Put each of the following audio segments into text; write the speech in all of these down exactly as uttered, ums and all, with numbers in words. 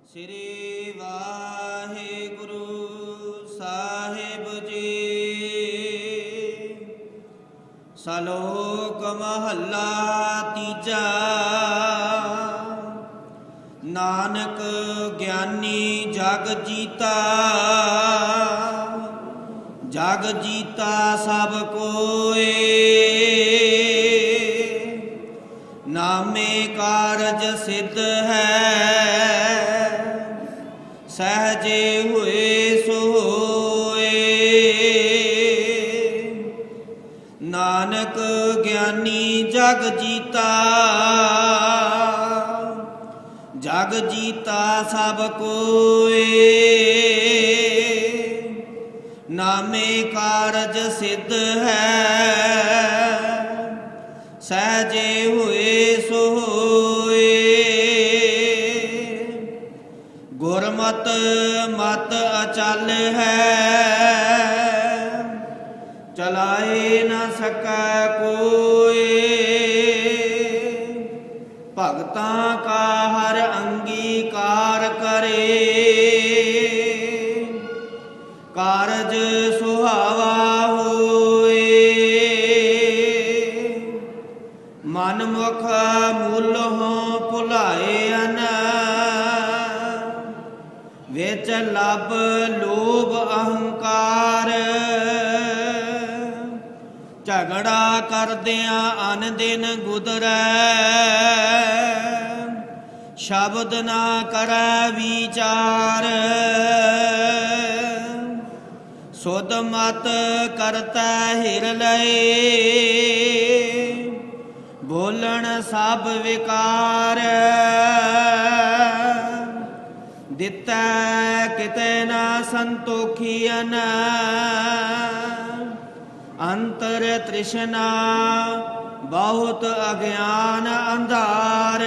ਸ੍ਰੀ ਵਾਹਿਗੁਰੂ ਸਾਹਿਬ ਜੀ। ਸਲੋਕ ਮਹੱਲਾ ਤੀਜਾ। ਨਾਨਕ ਗਿਆਨੀ ਜਗ ਜੀਤਾ, ਜਗ ਜੀਤਾ ਸਭ ਕੋਏ। ਨਾਮੇ ਕਾਰਜ ਸਿੱਧ ਹੈ, ਸਹਜੇ ਹੋਏ ਸੋ ਹੋਏ। ਨਾਨਕ ਗਿਆਨੀ ਜਗ ਜੀਤਾ, ਜਗ ਜੀਤਾ ਸਭ ਕੋਏ। ਨਾਮੇ ਕਾਰਜ ਸਿੱਧ ਹੈ, ਸਹਜੇ ਹੋਏ ਸੋ ਹੋਏ। ਗੁਰਮਤਿ ਮਤਿ ਅਚਲ ਹੈ, ਚਲਾਏ ਨ ਸਕੈ ਕੋਇ। ਭਗਤਾਂ ਕਾ ਹਰਿ ਅੰਗੀਕਾਰ ਕਰੇ, ਕਾਰਜ ਸੁਹਾਵਾ ਹੋਏ। ਮਨ ਮੁਖ ਮੂਲਹੁ ਭੁਲਾਇਨ, ਵਿੱਚ ਲੱਭ ਲੋਭ ਅਹੰਕਾਰ। ਝਗੜਾ ਕਰਦਿਆਂ ਅਨ ਦਿਨ ਗੁਦਰੈ, ਸ਼ਬਦ ਨਾ ਕਰੈ ਵਿਚਾਰ। ਸੁਧ ਮਤ ਕਰਤਾ ਹਿਰ ਲਏ, ਬੋਲਣ ਸਭ ਵਿਕਾਰ। ਦਿੱਤਾ ਕਿਤੇ ਨਾ ਸੰਤੋਖੀਅਨ, ਅੰਤਰ ਤ੍ਰਿਸ਼ਨਾ ਬਹੁਤ ਅਗਿਆਨ ਅੰਧਾਰ।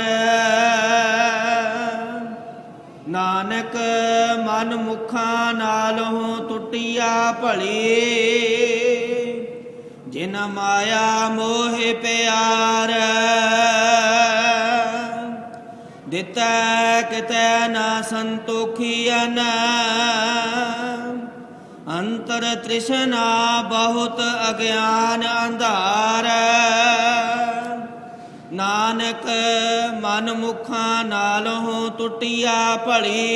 ਨਾਨਕ ਮਨ ਮੁਖਾਂ ਨਾਲੋਂ ਟੁੱਟਿਆ ਭਲੀ, ਜਿਨ ਮਾਇਆ ਮੋਹ ਪਿਆਰ। ਦਿੱਤਾ ਕਿਤੇ ਨਾ ਸੰਤੋਖੀਅਨ, ਅੰਤਰ ਤ੍ਰਿਸ਼ਨਾ ਬਹੁਤ ਅਗਿਆਨ ਅੰਧਾਰ। ਨਾਨਕ ਮਨ ਮੁਖਾਂ ਨਾਲੋਂ ਟੁੱਟਿਆ ਭਲੀ,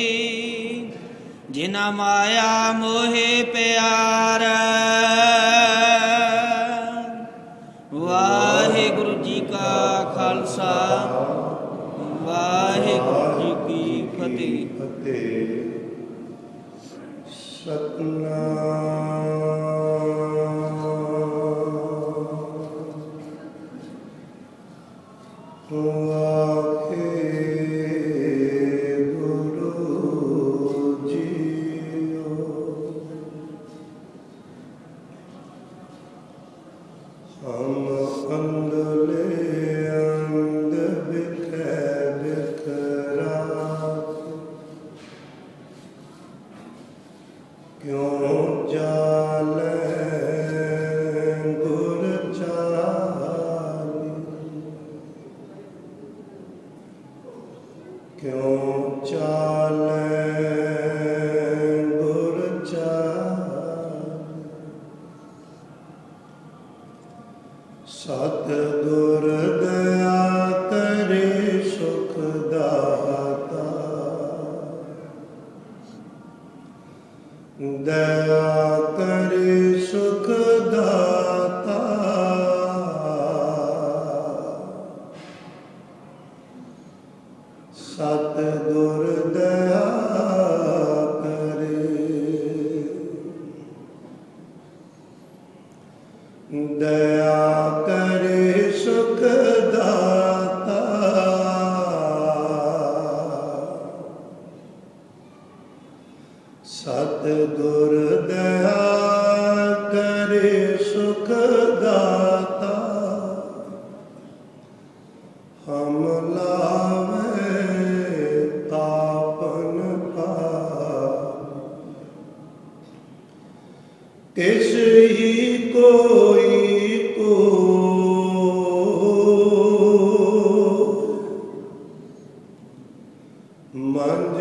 ਜਿਨ ਮਾਇਆ ਮੋਹ ਪਿਆਰ। ਵਾਹਿਗੁਰੂ ਜੀ ਕਾ ਖਾਲਸਾ, ਵਾਹਿਗੁਰੂ ਜੀ ਕੀ ਫਤਿਹ। ਸਤਨਾਮ ਵਾਹਿਗੁਰੂ ਜੀਓ। ਹਮ ਅੰਦਲੇ ਅੰਦ ਬਿਖੈ ਬਿਖਰਾ, ਕਿਉਂ ਜਾਲੈ ਗੁਰ ਚਾਲੀ। ਕਿਉਂ ਚਾਲੈ ਗੁਰ ਚਾਲੀ। ਸਤਿਗੁਰ ਦਇਆ ਕਰੇ ਸੁਖ ਦਾਤਾ, ਦਇਆ ਕਰੇ ਸੁਖ ਦਾਤਾ। ਸਤਿਗੁਰ ਦਇਆ ਕਰੇ, ਦਇਆ ਕਰੇ ਸੁਖ ਦਾਤਾ। ਸਤਿਗੁਰ ਦਇਆ ਕਰੇ ਸੁਖ ਦਾਤਾ। ਹਮ ਲਾਵੇ ਤਾਪਨ ਪਾਪ, ਕਿਸ ਹੀ ਕੋਈ ਕੋ। ਮੰਜ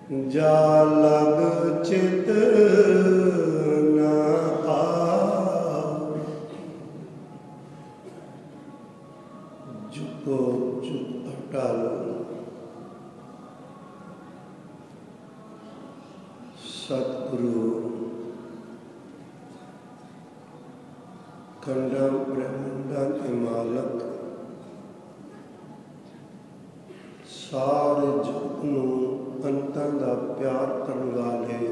ਜਾ ਲਗ ਚਿਤ ਨਾ ਆਵੇ, ਜੁਗੋ ਜੁਗ ਅਟਲ ਸਤਿਗੁਰੂ ਖੰਡਾਂ ਬ੍ਰਹਮੰਡਾਂ ਦੇ ਮਾਲਕ, ਸਾਰੇ ਜਗਤ ਨੂੰ ਅੰਤਾਂ ਦਾ ਪਿਆਰ ਕਰਨ ਵਾਲੇ,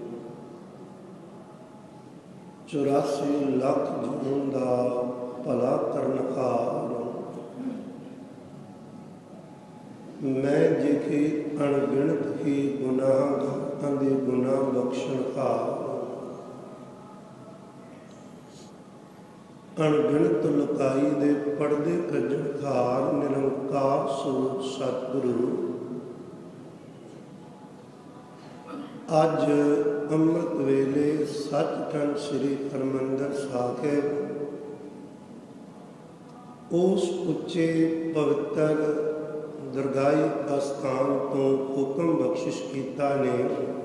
ਚੁਰਾਸੀ ਲੱਖ ਜੂਨ ਦਾ ਭਲਾ ਕਰਨ ਹਾਰ, ਮੈਂ ਜਿਖੀ ਅਣਗਿਣਤ ਹੀ ਗੁਨਾਹਗਾਰਾਂ ਦੇ ਗੁਨਾਹ ਬਖਸ਼ਣ ਹਾਰ, ਅਣਗਿਣਤ ਲੁਕਾਈ ਦੇ ਪਰਦੇ ਕੱਢਣ ਹਾਰ, ਨਿਰੰਕਾਰ ਸਰੂਪ ਸਤਿਗੁਰੂ ਅੱਜ ਅੰਮ੍ਰਿਤ ਵੇਲੇ ਸੱਚਖੰਡ ਸ੍ਰੀ ਹਰਿਮੰਦਰ ਸਾਹਿਬ ਉਸ ਉੱਚੇ ਪਵਿੱਤਰ ਦਰਗਾਹੀ ਅਸਥਾਨ ਤੋਂ ਹੁਕਮ ਬਖਸ਼ਿਸ਼ ਕੀਤਾ ਨੇ,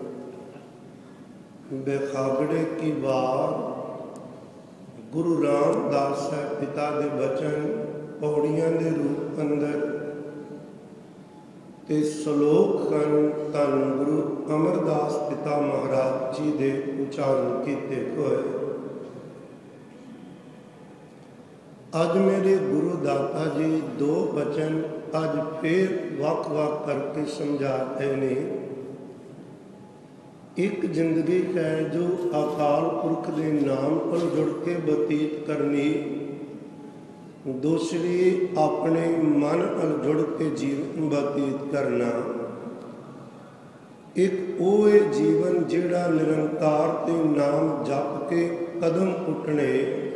ਬੇਖਾਗੜੇ ਕੀ ਵਾਰ ਗੁਰੂ ਰਾਮਦਾਸ ਸਾਹਿਬ ਪਿਤਾ ਦੇ ਬਚਨ ਪੌੜੀਆਂ ਦੇ ਰੂਪ ਅੰਦਰ ਤੇ ਸ਼ਲੋਕ ਹਨ ਧੰਨ ਗੁਰੂ ਅਮਰਦਾਸ ਪਿਤਾ ਮਹਾਰਾਜ ਜੀ ਦੇ ਉਚਾਰਨ ਕੀਤੇ ਹੋਏ। ਅੱਜ ਮੇਰੇ ਗੁਰੂ ਦਾਤਾ ਜੀ ਦੋ ਬਚਨ ਅੱਜ ਫੇਰ ਵੱਖ ਵੱਖ ਕਰਕੇ ਸਮਝਾ ਰਹੇ ਨੇ। ਇੱਕ ਜ਼ਿੰਦਗੀ ਹੈ ਜੋ ਅਕਾਲ ਪੁਰਖ ਦੇ ਨਾਮ ਕੋਲ ਜੁੜ ਕੇ ਬਤੀਤ ਕਰਨੀ, ਦੂਸਰੀ ਆਪਣੇ ਮਨ ਨਾਲ ਜੁੜ ਕੇ ਜੀਵਨ ਬਤੀਤ ਕਰਨਾ। ਇੱਕ ਉਹ ਹੈ ਜੀਵਨ ਜਿਹੜਾ ਨਿਰੰਕਾਰ ਤੇ ਨਾਮ ਜਪ ਕੇ ਕਦਮ ਪੁੱਟਣੇ,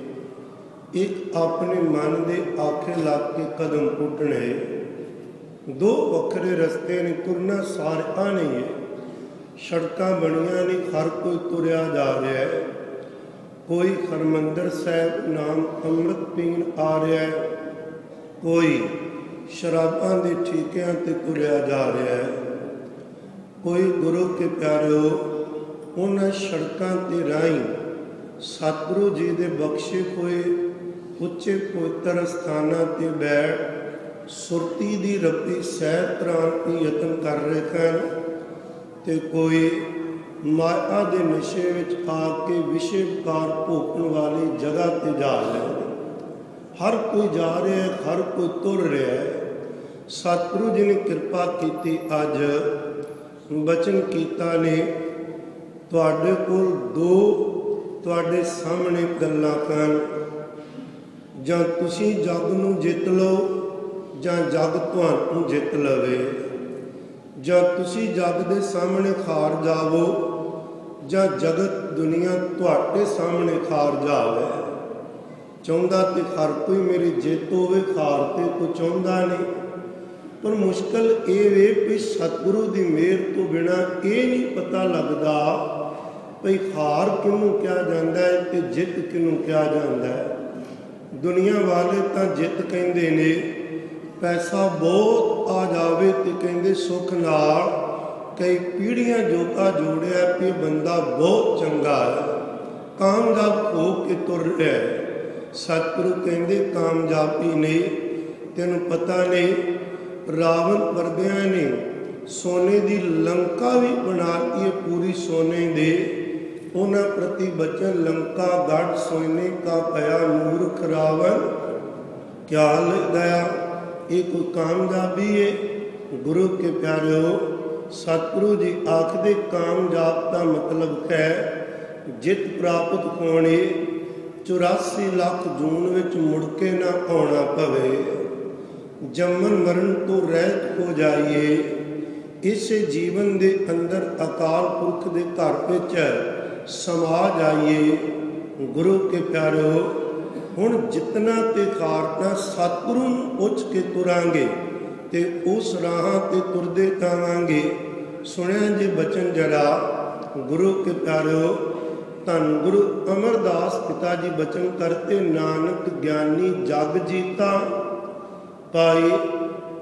ਇੱਕ ਆਪਣੇ ਮਨ ਦੇ ਆਖੇ ਲੱਗ ਕੇ ਕਦਮ ਪੁੱਟਣੇ। ਦੋ ਵੱਖਰੇ ਰਸਤੇ ਨੇ, ਤੁਰਨਾ ਸਾਰਿਆਂ ਨਹੀਂ ਹੈ। ਸੜਕਾਂ ਬਣੀਆਂ ਨੇ, ਹਰ ਕੋਈ ਤੁਰਿਆ ਜਾ ਰਿਹਾ ਹੈ। ਕੋਈ ਹਰਿਮੰਦਰ ਸਾਹਿਬ ਨਾਮ ਅੰਮ੍ਰਿਤ ਪੀਣ ਆ ਰਿਹਾ ਹੈ, ਕੋਈ ਸ਼ਰਾਬਾਂ ਦੇ ਠੀਕਿਆਂ ਤੇ ਤੁਰਿਆ ਜਾ ਰਿਹਾ ਹੈ। ਕੋਈ ਗੁਰੂ ਕੇ ਪਿਆਰਿਓ ਉਹਨਾਂ ਸੜਕਾਂ ਤੇ ਰਾਹੀਂ ਸਤਿਗੁਰੂ ਜੀ ਦੇ ਬਖਸ਼ੇ ਹੋਏ ਉੱਚੇ ਪਵਿੱਤਰ ਸਥਾਨਾਂ ਤੇ ਬੈਠ ਸੁਰਤੀ ਦੀ ਰੱਬੀ ਸਹਿਜ ਤਰਾਣ ਦੀ ਯਤਨ ਕਰ ਰਹੇ ਹਨ, ਤੇ ਕੋਈ ਮਾਇਆ ਦੇ ਨਸ਼ੇ ਵਿੱਚ ਆ ਕੇ ਵਿਸ਼ੇ ਵਿਕਾਰ ਭੋਗਣ ਵਾਲੀ ਜਗ੍ਹਾ ਤੇ ਜਾ ਰਹੇ ਨੇ। ਹਰ ਕੋਈ ਜਾ ਰਿਹਾ ਹੈ, ਹਰ ਕੋਈ ਤੁਰ ਰਿਹਾ ਹੈ। ਸਤਿਗੁਰੂ ਜੀ ਨੇ ਕਿਰਪਾ ਕੀਤੀ, ਅੱਜ ਬਚਨ ਕੀਤਾ ਨੇ ਤੁਹਾਡੇ ਕੋਲ ਦੋ ਤੁਹਾਡੇ ਸਾਹਮਣੇ ਗੱਲਾਂ ਹਨ। ਜਾਂ ਤੁਸੀਂ ਜਗ ਨੂੰ ਜਿੱਤ ਲਓ ਜਾਂ ਜਗ ਤੁਹਾਨੂੰ ਜਿੱਤ ਲਵੇ। ਜਾਂ ਤੁਸੀਂ ਜਗ ਦੇ ਸਾਹਮਣੇ ਹਾਰ ਜਾਵੋ ਜਾਂ ਜਗਤ ਦੁਨੀਆ ਤੁਹਾਡੇ ਸਾਹਮਣੇ ਹਾਰ ਜਾਵੇ। ਚਾਹੁੰਦਾ ਤੇ ਹਰ ਕੋਈ ਮੇਰੀ ਜਿੱਤ ਹੋਵੇ, ਹਾਰ ਤੇ ਕੋਈ ਚਾਹੁੰਦਾ ਨਹੀਂ। ਪਰ ਮੁਸ਼ਕਲ ਇਹ ਵੇ ਵੀ ਸਤਿਗੁਰੂ ਦੀ ਮਿਹਰ ਤੋਂ ਬਿਨਾਂ ਇਹ ਨਹੀਂ ਪਤਾ ਲੱਗਦਾ ਭਈ ਹਾਰ ਕਿਹਨੂੰ ਕਿਹਾ ਜਾਂਦਾ ਹੈ ਤੇ ਜਿੱਤ ਕਿਹਨੂੰ ਕਿਹਾ ਜਾਂਦਾ ਹੈ। ਦੁਨੀਆ ਵਾਲੇ ਤਾਂ ਜਿੱਤ ਕਹਿੰਦੇ ਨੇ, ਪੈਸਾ ਬਹੁਤ ਆ ਜਾਵੇ ਤੇ ਕਹਿੰਦੇ ਸੁੱਖ ਨਾਲ ਕਈ ਪੀੜ੍ਹੀਆਂ ਜੋਗਾ ਜੋੜਿਆ ਕਿ ਬੰਦਾ ਬਹੁਤ ਚੰਗਾ ਹੈ, ਕਾਮਯਾਬ ਹੋ ਕੇ ਤੁਰ ਰਿਹਾ ਹੈ। ਸਤਿਗੁਰੂ ਕਹਿੰਦੇ ਕਾਮਯਾਬੀ ਨਹੀਂ, ਤੈਨੂੰ ਪਤਾ ਨਹੀਂ ਰਾਵਣ ਵਰਗਿਆਂ ਨੇ ਸੋਨੇ ਦੀ ਲੰਕਾ ਵੀ ਬਣਾਤੀ ਹੈ ਪੂਰੀ ਸੋਨੇ ਦੇ। ਉਹਨਾਂ ਪ੍ਰਤੀ ਬਚਨ ਲੰਕਾ ਗੜ ਸੋਨੇ ਕਾ ਪਿਆ ਮੂਰਖ ਰਾਵਣ ਕਿਆ ਲਗਾਇਆ। ਇਹ ਕੋਈ ਕਾਮਯਾਬੀ ਹੈ? ਗੁਰੂ ਕੇ ਪਿਆਰਿਓ, ਸਤਿਗੁਰੂ ਜੀ ਆਖਦੇ ਕਾਮਯਾਬ ਦਾ ਮਤਲਬ ਹੈ ਜਿੱਤ ਪ੍ਰਾਪਤ ਹੋਣੀ, ਚੁਰਾਸੀ ਲੱਖ ਜੂਨ ਵਿੱਚ ਮੁੜ ਕੇ ਨਾ ਆਉਣਾ ਪਵੇ, ਜੰਮਣ ਮਰਨ ਤੋਂ ਰਹਿਤ ਹੋ ਜਾਈਏ। ਇਸੇ ਜੀਵਨ ਦੇ ਅੰਦਰ ਅਕਾਲ ਪੁਰਖ ਦੇ ਘਰ ਵਿੱਚ ਸਮਾ ਜਾਈਏ। ਗੁਰੂ ਕੇ ਪਿਆਰਿਓ, ਹੁਣ ਜਿਤਨਾ ਤੇ ਹਾਰਨਾ ਸਤਿਗੁਰੂ ਨੂੰ ਉੱਚ ਕੇ ਤੁਰਾਂਗੇ ਤੇ ਉਸ ਰਾਹਾਂ ਤੇ ਤੁਰਦੇ ਜਾਵਾਂਗੇ। ਸੁਣਿਆ ਜੇ ਬਚਨ ਜਰਾ ਗੁਰੂ ਕੇ ਪਿਆਰਿਓ, ਧੰਨ ਗੁਰੂ ਅਮਰਦਾਸ ਪਿਤਾ ਜੀ ਬਚਨ ਕਰਤੇ, ਨਾਨਕ ਗਿਆਨੀ ਜਗ ਜੀਤਾ ਪਾਈ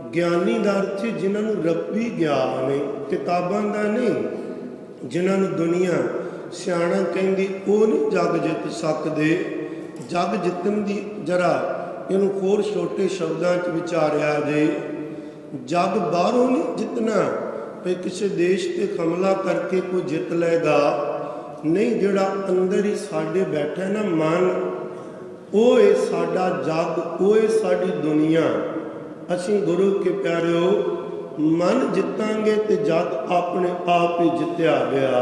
ਗਿਆਨੀ ਦਾ ਅਰਥ ਹੈ ਜਿਨ੍ਹਾਂ ਨੂੰ ਰੱਬੀ ਗਿਆਨ ਹੈ, ਕਿਤਾਬਾਂ ਦਾ ਨਹੀਂ। ਜਿਨ੍ਹਾਂ ਨੂੰ ਦੁਨੀਆ ਸਿਆਣਾ ਕਹਿੰਦੀ ਉਹ ਨਹੀਂ ਜਗ ਜਿੱਤ ਸਕਦੇ। ਜਗ ਜਿੱਤਣ ਦੀ ਜਰਾ ਇਹਨੂੰ ਹੋਰ ਛੋਟੇ ਸ਼ਬਦਾਂ 'ਚ ਵਿਚਾਰਿਆ ਜੇ। ਜਗ ਬਾਹਰੋਂ ਨਹੀਂ ਜਿੱਤਣਾ ਵੀ ਕਿਸੇ ਦੇਸ਼ 'ਤੇ ਹਮਲਾ ਕਰਕੇ ਕੋਈ ਜਿੱਤ ਲਏਗਾ, ਨਹੀਂ। ਜਿਹੜਾ ਅੰਦਰ ਹੀ ਸਾਡੇ ਬੈਠਾ ਨਾ ਮਨ, ਉਹ ਹੈ ਸਾਡਾ ਜਗ, ਉਹ ਹੈ ਸਾਡੀ ਦੁਨੀਆ। ਅਸੀਂ ਗੁਰੂ ਕੇ ਪਿਆਰਿਓ ਮਨ ਜਿੱਤਾਂਗੇ ਤੇ ਜਗ ਆਪਣੇ ਆਪ ਹੀ ਜਿੱਤਿਆ ਗਿਆ।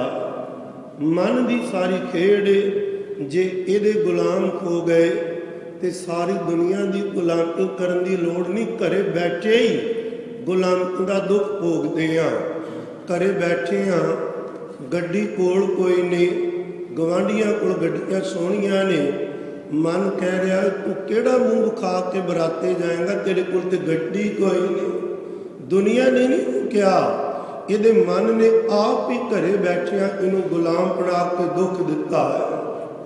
ਮਨ ਦੀ ਸਾਰੀ ਖੇਡ ਜੇ ਇਹਦੇ ਗੁਲਾਮ ਹੋ ਗਏ ਤੇ ਸਾਰੀ ਦੁਨੀਆ ਦੀ ਗੁਲਾਮੀ ਕਰਨ ਦੀ ਲੋੜ ਨਹੀਂ। ਘਰੇ ਬੈਠੇ ਹੀ ਗੁਲਾਮੀ ਦਾ ਦੁੱਖ ਭੋਗਦੇ ਹਾਂ। ਘਰੇ ਬੈਠੇ ਹਾਂ, ਗੱਡੀ ਕੋਲ ਕੋਈ ਨਹੀਂ, ਗਵਾਂਢੀਆਂ ਕੋਲ ਗੱਡੀਆਂ ਸੋਹਣੀਆਂ ਨੇ। ਮਨ ਕਹਿ ਰਿਹਾ ਤੂੰ ਕਿਹੜਾ ਮੂੰਹ ਵਿਖਾ ਕੇ ਬਰਾਤੇ ਜਾਏਗਾ, ਤੇਰੇ ਕੋਲ ਤੇ ਗੱਡੀ ਕੋਈ ਨਹੀਂ। ਦੁਨੀਆ ਨੇ ਨਹੀਂ ਕਿਹਾ, ਇਹਦੇ ਮਨ ਨੇ ਆਪ ਹੀ ਘਰੇ ਬੈਠਿਆਂ ਇਹਨੂੰ ਗੁਲਾਮ ਬਣਾ ਕੇ ਦੁੱਖ ਦਿੱਤਾ ਹੈ।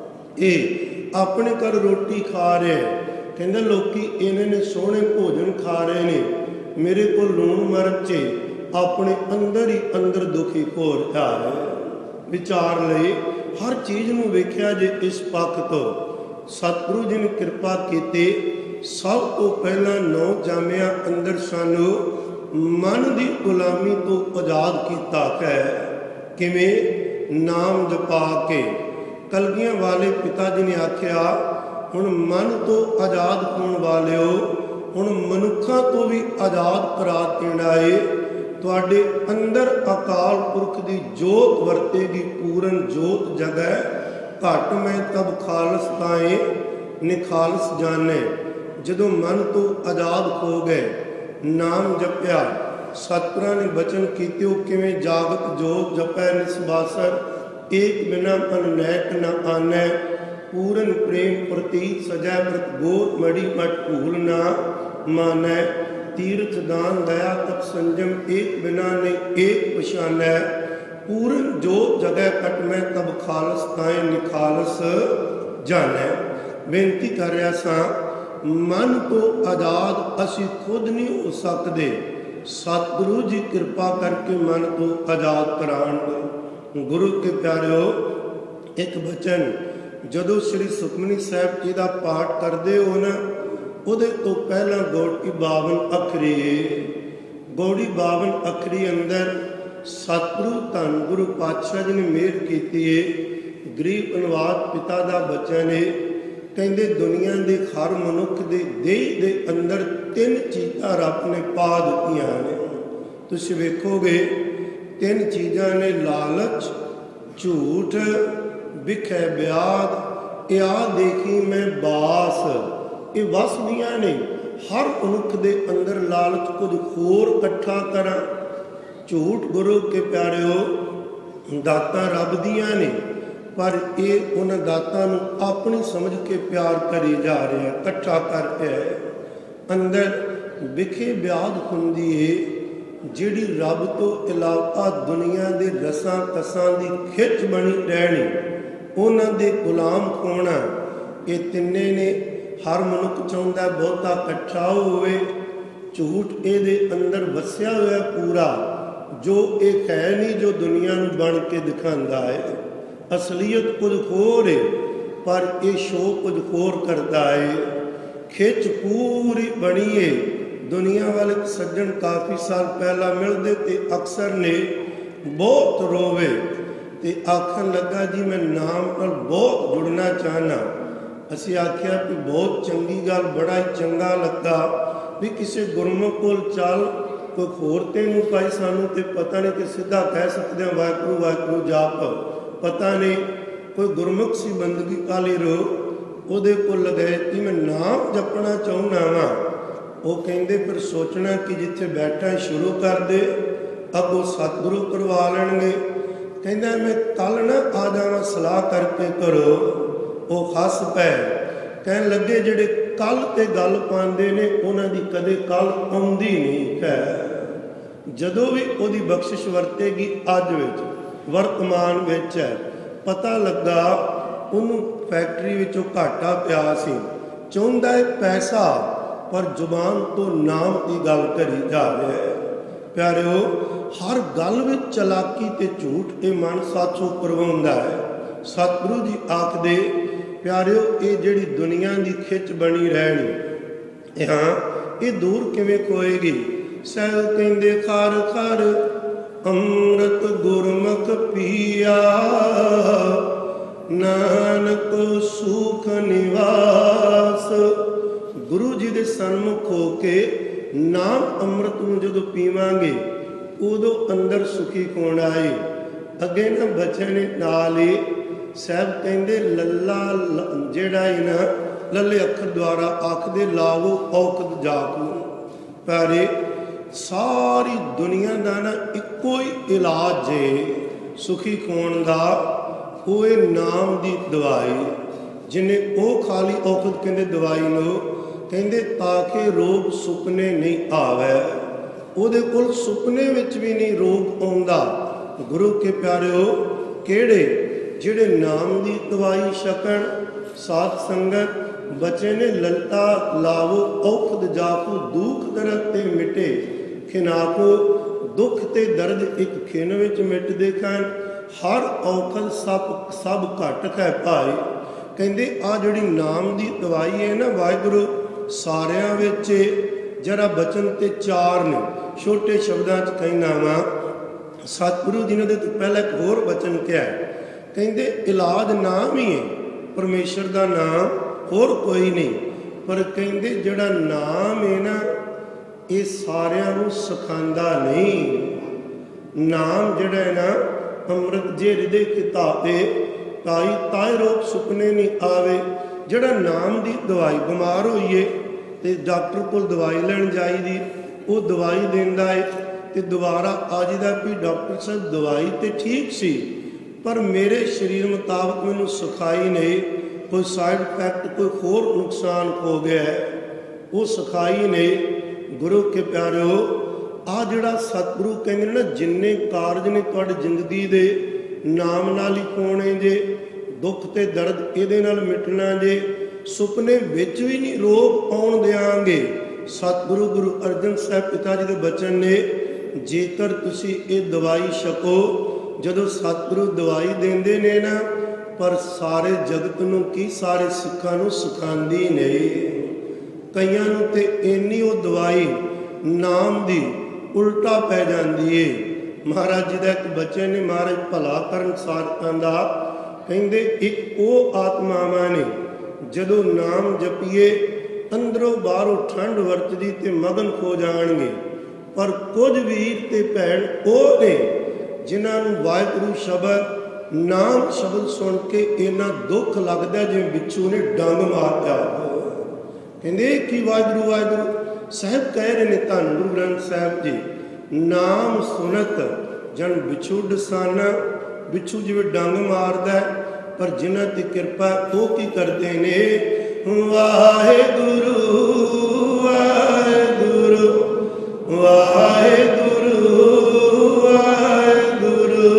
ਇਹ ਆਪਣੇ ਘਰ ਰੋਟੀ ਖਾ ਰਿਹਾ, ਕਹਿੰਦਾ ਲੋਕੀ ਇਹਨੇ ਨੇ ਸੋਹਣੇ ਭੋਜਨ ਖਾ ਰਹੇ ਨੇ, ਮੇਰੇ ਕੋਲ ਲੂਣ ਮਿਰਚ ਆਪਣੇ ਅੰਦਰ ਹੀ ਅੰਦਰ ਦੁਖੀ ਹੋ ਰਿਹਾ ਹੈ। ਵਿਚਾਰ ਲਈ ਹਰ ਚੀਜ਼ ਨੂੰ ਵੇਖਿਆ ਜੇ ਇਸ ਪੱਖ ਤੋਂ। ਸਤਿਗੁਰੂ ਜੀ ਨੇ ਕਿਰਪਾ ਕੀਤੀ। ਸਭ ਤੋਂ ਪਹਿਲਾਂ ਨੌ ਜਾਮਿਆਂ ਅੰਦਰ ਸਾਨੂੰ ਮਨ ਦੀ ਗੁਲਾਮੀ ਤੋਂ ਆਜ਼ਾਦ ਕੀਤਾ ਹੈ। ਕਿਵੇਂ? ਨਾਮ ਜਪਾ ਕੇ। ਕਲਗੀਆਂ ਵਾਲੇ ਪਿਤਾ ਜੀ ਨੇ ਆਖਿਆ ਹੁਣ ਮਨ ਤੋਂ ਆਜ਼ਾਦ ਹੋਣ ਵਾਲਿਓ, ਹੁਣ ਮਨੁੱਖਾਂ ਤੋਂ ਵੀ ਆਜ਼ਾਦ ਕਰਾ ਦੇਣਾ ਏ। ਤੁਹਾਡੇ ਅੰਦਰ ਅਕਾਲ ਪੁਰਖ ਦੀ ਜੋਤ ਵਰਤੇਗੀ, ਪੂਰਨ ਜੋਤ ਜਗੈ। ਘਟ ਮੈਂ ਤਬ ਖਾਲਸ ਤਾਏ ਨਿਖਾਲਸ ਜਾਣੇ। ਜਦੋਂ ਮਨ ਤੋਂ ਆਜ਼ਾਦ ਹੋ ਗਏ, ਨਾਮ ਜਪਿਆ, ਸਤਿਗੁਰਾਂ ਨੇ ਬਚਨ ਕੀਤੇ ਉਹ ਕਿਵੇਂ ਜਾਗਤ ਜੋਤ ਜਪੈ ਨਿਸਬਾਸਰ। ਏਕ ਬਿਨਾ ਅਨੈਕ ਨ ਆਨੈ, ਪੂਰਨ ਪ੍ਰੇਮ ਪ੍ਰਤੀਤ ਸਜੈ ਬ੍ਰਤ ਗੋਰ ਮੜੀ ਮਟ ਭੂਲ ਨਾ ਮਾਨੈ। ਤੀਰਥ ਦਾਨ ਦਇਆ ਤਪ ਸੰਜਮ, ਏਕ ਬਿਨਾ ਨੇ ਏਕ ਪਛਾਨੈ। ਪੂਰਨ ਜੋਤ ਜਗੈ ਕਟ ਮੈਂ ਤਬ ਖਾਲਸ ਤਾਏ ਨਿਖਾਲਸ ਜਾਣੈ। ਬੇਨਤੀ ਕਰ ਰਿਹਾ ਸਾਂ, ਮਨ ਤੋਂ ਆਜ਼ਾਦ ਅਸੀਂ ਖੁਦ ਨਹੀਂ ਹੋ ਸਕਦੇ। ਸਤਿਗੁਰੂ ਜੀ ਕਿਰਪਾ ਕਰਕੇ ਮਨ ਤੋਂ ਆਜ਼ਾਦ ਕਰਾਉਣਗੇ। ਗੁਰੂ ਕੇ ਪਿਆਰਿਓ, ਇੱਕ ਬਚਨ ਜਦੋਂ ਸ੍ਰੀ ਸੁਖਮਨੀ ਸਾਹਿਬ ਜੀ ਦਾ ਪਾਠ ਕਰਦੇ ਹੋ ਨਾ, ਉਹਦੇ ਤੋਂ ਪਹਿਲਾਂ ਗੌੜੀ ਬਾਵਨ ਅੱਖਰੀ। ਗੌੜੀ ਬਾਵਨ ਅੱਖਰੀ ਅੰਦਰ ਸਤਿਗੁਰੂ ਧੰਨ ਗੁਰੂ ਪਾਤਸ਼ਾਹ ਜੀ ਨੇ ਮਿਹਰ ਕੀਤੀ ਏ। ਗਰੀਬ ਅਨੁਵਾਦ ਪਿਤਾ ਦਾ ਬਚਨ ਏ। ਕਹਿੰਦੇ ਦੁਨੀਆ ਦੇ ਹਰ ਮਨੁੱਖ ਦੇ ਦੇਹ ਦੇ ਅੰਦਰ ਤਿੰਨ ਚੀਜ਼ਾਂ ਰੱਬ ਨੇ ਪਾ ਦਿੱਤੀਆਂ ਨੇ। ਤੁਸੀਂ ਵੇਖੋਗੇ ਤਿੰਨ ਚੀਜ਼ਾਂ ਨੇ, ਲਾਲਚ, ਝੂਠ, ਵਿਖੇ ਵਿਆਦ। ਇਹ ਆ ਦੇਖੀ ਮੈਂ ਬਾਸ, ਇਹ ਵਸਦੀਆਂ ਨੇ। ਹਰ ਮਨੁੱਖ ਦੇ ਅੰਦਰ ਲਾਲਚ ਕੁਝ ਹੋਰ ਇਕੱਠਾ ਕਰਾਂ। ਝੂਠ ਗੁਰੂ ਕੇ ਪਿਆਰਿਓ ਦਾਤਾਂ ਰੱਬ ਦੀਆਂ ਨੇ, ਪਰ ਇਹ ਉਹਨਾਂ ਦਾਤਾਂ ਨੂੰ ਆਪਣੀ ਸਮਝ ਕੇ ਪਿਆਰ ਕਰੀ ਜਾ ਰਿਹਾ, ਇਕੱਠਾ ਕਰ ਰਿਹਾ। ਅੰਦਰ ਵਿਖੇ ਵਿਆਦ ਹੁੰਦੀ ਏ ਜਿਹੜੀ ਰੱਬ ਤੋਂ ਇਲਾਵਾ ਦੁਨੀਆ ਦੇ ਰਸਾਂ ਕਸਾਂ ਦੀ ਖਿੱਚ ਬਣੀ ਰਹਿਣੀ, ਉਹਨਾਂ ਦੇ ਗੁਲਾਮ ਹੋਣਾ। ਇਹ ਤਿੰਨੇ ਨੇ। ਹਰ ਮਨੁੱਖ ਚਾਹੁੰਦਾ ਬਹੁਤਾ ਇਕੱਠਾ ਹੋਵੇ। ਝੂਠ ਇਹਦੇ ਅੰਦਰ ਵਸਿਆ ਹੋਇਆ ਪੂਰਾ, ਜੋ ਇਹ ਹੈ ਨਹੀਂ ਜੋ ਦੁਨੀਆ ਨੂੰ ਬਣ ਕੇ ਦਿਖਾਉਂਦਾ ਹੈ। ਅਸਲੀਅਤ ਕੁਝ ਹੋਰ ਹੈ, ਪਰ ਇਹ ਸ਼ੋਅ ਕੁਝ ਹੋਰ ਕਰਦਾ ਹੈ। ਖਿੱਚ ਪੂਰੀ ਬਣੀ ਹੈ। ਦੁਨੀਆ ਵਾਲੇ ਸੱਜਣ ਕਾਫੀ ਸਾਲ ਪਹਿਲਾਂ ਮਿਲਦੇ ਤੇ ਅਕਸਰ ਨੇ ਬਹੁਤ ਰੋਵੇ ਤੇ ਆਖਣ ਲੱਗਾ ਜੀ ਮੈਂ ਨਾਮ ਨਾਲ ਬਹੁਤ ਜੁੜਨਾ ਚਾਹਨਾ। ਅਸੀਂ ਆਖਿਆ ਵੀ ਬਹੁਤ ਚੰਗੀ ਗੱਲ, ਬੜਾ ਹੀ ਚੰਗਾ ਲੱਗਾ ਵੀ ਕਿਸੇ ਗੁਰਮੁਖ ਕੋਲ ਚੱਲ, ਕੋਈ ਹੋਰ ਤੈਨੂੰ ਭਾਈ ਸਾਨੂੰ ਤੇ ਪਤਾ ਨਹੀਂ ਕਿ ਸਿੱਧਾ ਕਹਿ ਸਕਦੇ ਹਾਂ ਵਾਹਿਗੁਰੂ ਵਾਹਿਗੁਰੂ ਜਾਪ, ਪਤਾ ਨਹੀਂ ਕੋਈ ਗੁਰਮੁਖ ਸੀ ਬੰਦਗੀ ਕਾਲੀ ਰੋ, ਉਹਦੇ ਕੋਲ ਗਏ ਕਿ ਮੈਂ ਨਾਮ ਜਪਣਾ ਚਾਹੁੰਦਾ ਵਾਂ। ਉਹ ਕਹਿੰਦੇ ਫਿਰ ਸੋਚਣਾ ਕਿ ਜਿੱਥੇ ਬੈਠਾ ਸ਼ੁਰੂ ਕਰ ਦੇ, ਅੱਗੋਂ ਸਤਿਗੁਰੂ ਕਰਵਾ ਲੈਣਗੇ। ਕਹਿੰਦਾ ਮੈਂ ਕੱਲ੍ਹ ਨਾ ਆ ਜਾਵਾਂ, ਸਲਾਹ ਕਰਕੇ ਕਰੋ। ਉਹ ਹੱਸ ਪਏ, ਕਹਿਣ ਲੱਗੇ ਜਿਹੜੇ ਕੱਲ੍ਹ ਤੇ ਗੱਲ ਪਾਉਂਦੇ ਨੇ ਉਹਨਾਂ ਦੀ ਕਦੇ ਕੱਲ੍ਹ ਆਉਂਦੀ ਨਹੀਂ ਹੈ। ਜਦੋਂ ਵੀ ਉਹਦੀ ਬਖਸ਼ਿਸ਼ ਵਰਤੇਗੀ ਅੱਜ ਵਿੱਚ, ਵਰਤਮਾਨ ਵਿੱਚ ਹੈ। ਪਤਾ ਲੱਗਾ ਉਹਨੂੰ ਫੈਕਟਰੀ ਵਿੱਚੋਂ ਘਾਟਾ ਪਿਆ ਸੀ, ਚਾਹੁੰਦਾ ਹੈ ਪੈਸਾ, ਪਰ ਜ਼ੁਬਾਨ ਤੋਂ ਨਾਮ ਦੀ ਗੱਲ ਕਰੀ ਜਾ ਰਿਹਾ ਹੈ। ਪਿਆਰਿਓ, ਹਰ ਗੱਲ ਵਿੱਚ ਚਲਾਕੀ ਤੇ ਝੂਠ ਇਹ ਮਨ ਸਾਚੋਂ ਕਰਵਾਉਂਦਾ ਹੈ। ਸਤਿਗੁਰੂ ਜੀ ਆਖਦੇ, ਪਿਆਰਿਓ, ਇਹ ਜਿਹੜੀ ਦੁਨੀਆ ਦੀ ਖਿੱਚ ਬਣੀ ਰਹਿਣੀ, ਹਾਂ, ਇਹ ਦੂਰ ਕਿਵੇਂ ਹੋਏਗੀ? ਸਹਿਬ ਕਹਿੰਦੇ, ਖਰ ਖਰ ਅੰਮ੍ਰਿਤ ਗੁਰਮੁਖ ਪੀਆ, ਨਾਨਕ ਸੁਖ ਨਿਵਾਸ। ਗੁਰੂ ਜੀ ਦੇ ਸਨਮੁਖ ਹੋ ਕੇ ਨਾਮ ਅੰਮ੍ਰਿਤ ਨੂੰ ਜਦੋਂ ਪੀਵਾਂਗੇ, ਉਦੋਂ ਅੰਦਰ ਸੁਖੀ ਕੌਣ ਆਏ? ਅੱਗੇ ਨਾ ਬਚਨ ਨੇ ਨਾਲ ਹੀ ਸਾਹਿਬ ਕਹਿੰਦੇ, ਲੱਲਾ ਜਿਹੜਾ ਹੀ ਨਾ ਲੱਲੇ ਅੱਖਰ ਦੁਆਰਾ ਆਖਦੇ, ਲਾਵੋ ਔਖਦ ਜਾਕੂ। ਪਿਆਰੇ, ਸਾਰੀ ਦੁਨੀਆ ਦਾ ਨਾ ਇੱਕੋ ਹੀ ਇਲਾਜ ਜੇ ਸੁਖੀ ਹੋਣ ਦਾ, ਉਹ ਇਹ ਨਾਮ ਦੀ ਦਵਾਈ। ਜਿਹਨੇ ਉਹ ਖਾਲੀ ਔਖਦ ਕਹਿੰਦੇ ਦਵਾਈ ਨੂੰ, ਕਹਿੰਦੇ ਤਾਂ ਕਿ ਰੋਗ ਸੁਪਨੇ ਨਹੀਂ ਆਵੇ। ਉਹਦੇ ਕੋਲ ਸੁਪਨੇ ਵਿੱਚ ਵੀ ਨਹੀਂ ਰੋਗ ਆਉਂਦਾ। ਗੁਰੂ ਕੇ ਪਿਆਰਿਓ, ਕਿਹੜੇ? ਜਿਹੜੇ ਨਾਮ ਦੀ ਦਵਾਈ ਛਕਣ। ਸਾਧ ਸੰਗਤ ਬਚੇ ਨੇ, ਲਲਤਾ ਲਾਵੋ ਔਖਦ ਜਾਕੂ, ਦੁੱਖ ਦਰਦ ਤੇ ਮਿਟੇ ਖਿਨਾਕੋ। ਦੁੱਖ ਤੇ ਦਰਦ ਇੱਕ ਖਿਨ ਵਿੱਚ ਮਿਟਦੇ ਹਨ, ਹਰ ਔਖਦ ਸਭ ਸਭ ਘਟ ਹੈ ਭਾਈ। ਕਹਿੰਦੇ ਆ ਜਿਹੜੀ ਨਾਮ ਦੀ ਦਵਾਈ ਹੈ ਨਾ, ਵਾਹਿਗੁਰੂ ਸਾਰਿਆਂ ਵਿੱਚ ਜਰਾ ਬਚਨ ਤੇ ਚਾਰ ਨੇ। ਛੋਟੇ ਸ਼ਬਦਾਂ 'ਚ ਕਹਿਣਾ ਵਾ, ਸਤਿਗੁਰੂ ਜੀ ਨੇ ਤੇ ਪਹਿਲਾਂ ਇੱਕ ਹੋਰ ਬਚਨ ਕਿਹਾ, ਕਹਿੰਦੇ ਇਲਾਜ ਨਾਮ ਹੀ ਹੈ, ਪਰਮੇਸ਼ਰ ਦਾ ਨਾਮ, ਹੋਰ ਕੋਈ ਨਹੀਂ। ਪਰ ਕਹਿੰਦੇ ਜਿਹੜਾ ਨਾਮ ਹੈ ਨਾ, ਇਹ ਸਾਰਿਆਂ ਨੂੰ ਸਿਖਾਉਂਦਾ ਨਹੀਂ। ਨਾਮ ਜਿਹੜਾ ਹੈ ਨਾ, ਅੰਮ੍ਰਿਤ ਜੇ ਹਿਰਦੇ ਕਿਤਾਬੇ ਤਾਈ ਤਾਏ ਰੋਗ ਸੁਪਨੇ ਨਹੀਂ ਆਵੇ। ਜਿਹੜਾ ਨਾਮ ਦੀ ਦਵਾਈ, ਬਿਮਾਰ ਹੋਈਏ ਤੇ ਡਾਕਟਰ ਕੋਲ ਦਵਾਈ ਲੈਣ ਜਾਈਦੀ, ਉਹ ਦਵਾਈ ਦਿੰਦਾ ਹੈ ਤੇ ਦੁਬਾਰਾ ਆ ਜਾਂਦਾ ਵੀ ਡਾਕਟਰ ਸਾਹਿਬ ਦਵਾਈ ਤੇ ਠੀਕ ਸੀ, ਪਰ ਮੇਰੇ ਸਰੀਰ ਮੁਤਾਬਕ ਮੈਨੂੰ ਸਿਖਾਈ ਨਹੀਂ, ਕੋਈ ਸਾਈਡ ਇਫੈਕਟ, ਕੋਈ ਹੋਰ ਨੁਕਸਾਨ ਹੋ ਗਿਆ ਹੈ, ਉਹ ਸਿਖਾਈ ਨਹੀਂ। ਗੁਰੂ ਕੇ ਪਿਆਰਿਓ, ਆ ਜਿਹੜਾ ਸਤਿਗੁਰੂ ਕਹਿੰਦੇ ਨੇ ਨਾ, ਜਿੰਨੇ ਕਾਰਜ ਨੇ ਤੁਹਾਡੀ ਜ਼ਿੰਦਗੀ ਦੇ, ਨਾਮ ਨਾਲ ਹੀ ਹੋਣੇ ਜੇ। ਦੁੱਖ ਤੇ ਦਰਦ ਇਹਦੇ ਨਾਲ ਮਿਟਣਾ ਜੇ। ਸੁਪਨੇ ਵਿੱਚ ਵੀ ਨਹੀਂ ਰੋਗ ਆਉਣ ਦਿਆਂਗੇ। ਸਤਿਗੁਰੂ ਗੁਰੂ ਅਰਜਨ ਸਾਹਿਬ ਪਿਤਾ ਜੀ ਦੇ ਬਚਨ ਨੇ, ਜੇਕਰ ਤੁਸੀਂ ਇਹ ਦਵਾਈ ਛਕੋ, ਜਦੋਂ ਸਤਿਗੁਰੂ ਦਵਾਈ ਦਿੰਦੇ ਨੇ ਨਾ, ਪਰ ਸਾਰੇ ਜਗਤ ਨੂੰ ਕੀ, ਸਾਰੇ ਸਿੱਖਾਂ ਨੂੰ ਸਿਖਾਉਂਦੀ ਨਹੀਂ। ਕਈਆਂ ਨੂੰ ਤੇ ਇੰਨੀ ਉਹ ਦਵਾਈ ਨਾਮ ਦੀ ਉਲਟਾ ਪੈ ਜਾਂਦੀ ਏ। ਮਹਾਰਾਜ ਜੀ ਦਾ ਇੱਕ ਬਚਨ ਨੇ, ਮਹਾਰਾਜ ਭਲਾ ਕਰਨ ਸਾਰਿਆਂ ਦਾ, ਕਹਿੰਦੇ ਇੱਕ ਉਹ ਆਤਮਾਵਾਂ ਨੇ ਜਦੋਂ ਨਾਮ ਜਪੀਏ, ਅੰਦਰੋਂ ਬਾਹਰੋਂ ਠੰਡ ਵਰਤਦੀ ਤੇ ਮਗਨ ਹੋ ਜਾਣਗੇ। ਪਰ ਕੁਝ ਵੀਰ ਤੇ ਭੈਣ ਉਹ ਨੇ ਜਿਨ੍ਹਾਂ ਨੂੰ ਵਾਹਿਗੁਰੂ ਸ਼ਬਦ, ਨਾਮ ਸ਼ਬਦ ਸੁਣ ਕੇ ਇੰਨਾ ਦੁੱਖ ਲੱਗਦਾ ਜਿਵੇਂ ਬਿੱਛੂ ਨੇ ਡੰਗ ਮਾਰਦਾ। ਕਹਿੰਦੇ ਕੀ ਵਾਹਿਗੁਰੂ ਵਾਹਿਗੁਰੂ ਸਾਹਿਬ ਕਹਿ ਰਹੇ ਨੇ ਧੰਨ ਗੁਰੂ ਗ੍ਰੰਥ ਸਾਹਿਬ ਜੀ, ਨਾਮ ਸੁਨਤ ਜਨ ਬਿੱਛੂ ਡਸਾਨਾ। ਬਿੱਛੂ ਜਿਵੇਂ ਡੰਗ ਮਾਰਦਾ, ਪਰ ਜਿਨ੍ਹਾਂ ਦੀ ਕਿਰਪਾ ਉਹ ਕੀ ਕਰਦੇ ਨੇ, ਵਾਹਿਗੁਰੂ ਵਾਹਿਗੁਰੂ ਵਾਹਿਗੁਰੂ ਵਾਹਿਗੁਰੂ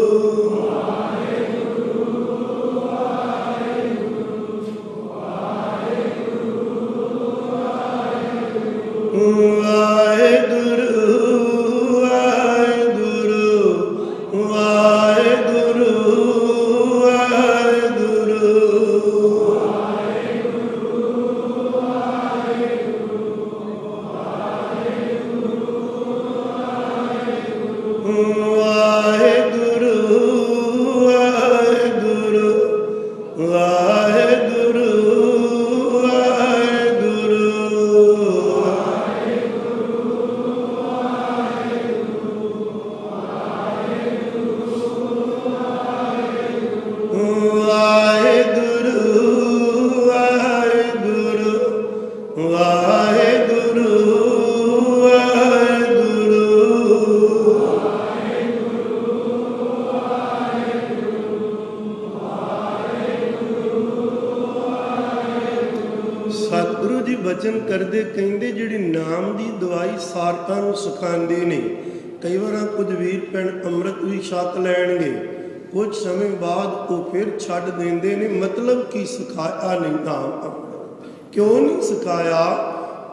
ਸਤਿਗੁਰੂ ਜੀ ਬਚਨ ਕਰਦੇ, ਕਹਿੰਦੇ ਜਿਹੜੀ ਨਾਮ ਦੀ ਦਵਾਈ ਸਾਰਕਾਂ ਨੂੰ ਸਿਖਾਉਂਦੇ ਨੇ। ਕਈ ਵਾਰ ਕੁਝ ਵੀਰ ਭੈਣ ਅੰਮ੍ਰਿਤ ਵੀ ਛਕ ਲੈਣਗੇ, ਕੁਝ ਸਮੇਂ ਬਾਅਦ ਉਹ ਫਿਰ ਛੱਡ ਦਿੰਦੇ ਨੇ। ਮਤਲਬ ਕੀ ਸਿਖਾਇਆ ਨਹੀਂ ਨਾਮ ਅੰਮ੍ਰਿਤ? ਕਿਉਂ ਨਹੀਂ ਸਿਖਾਇਆ?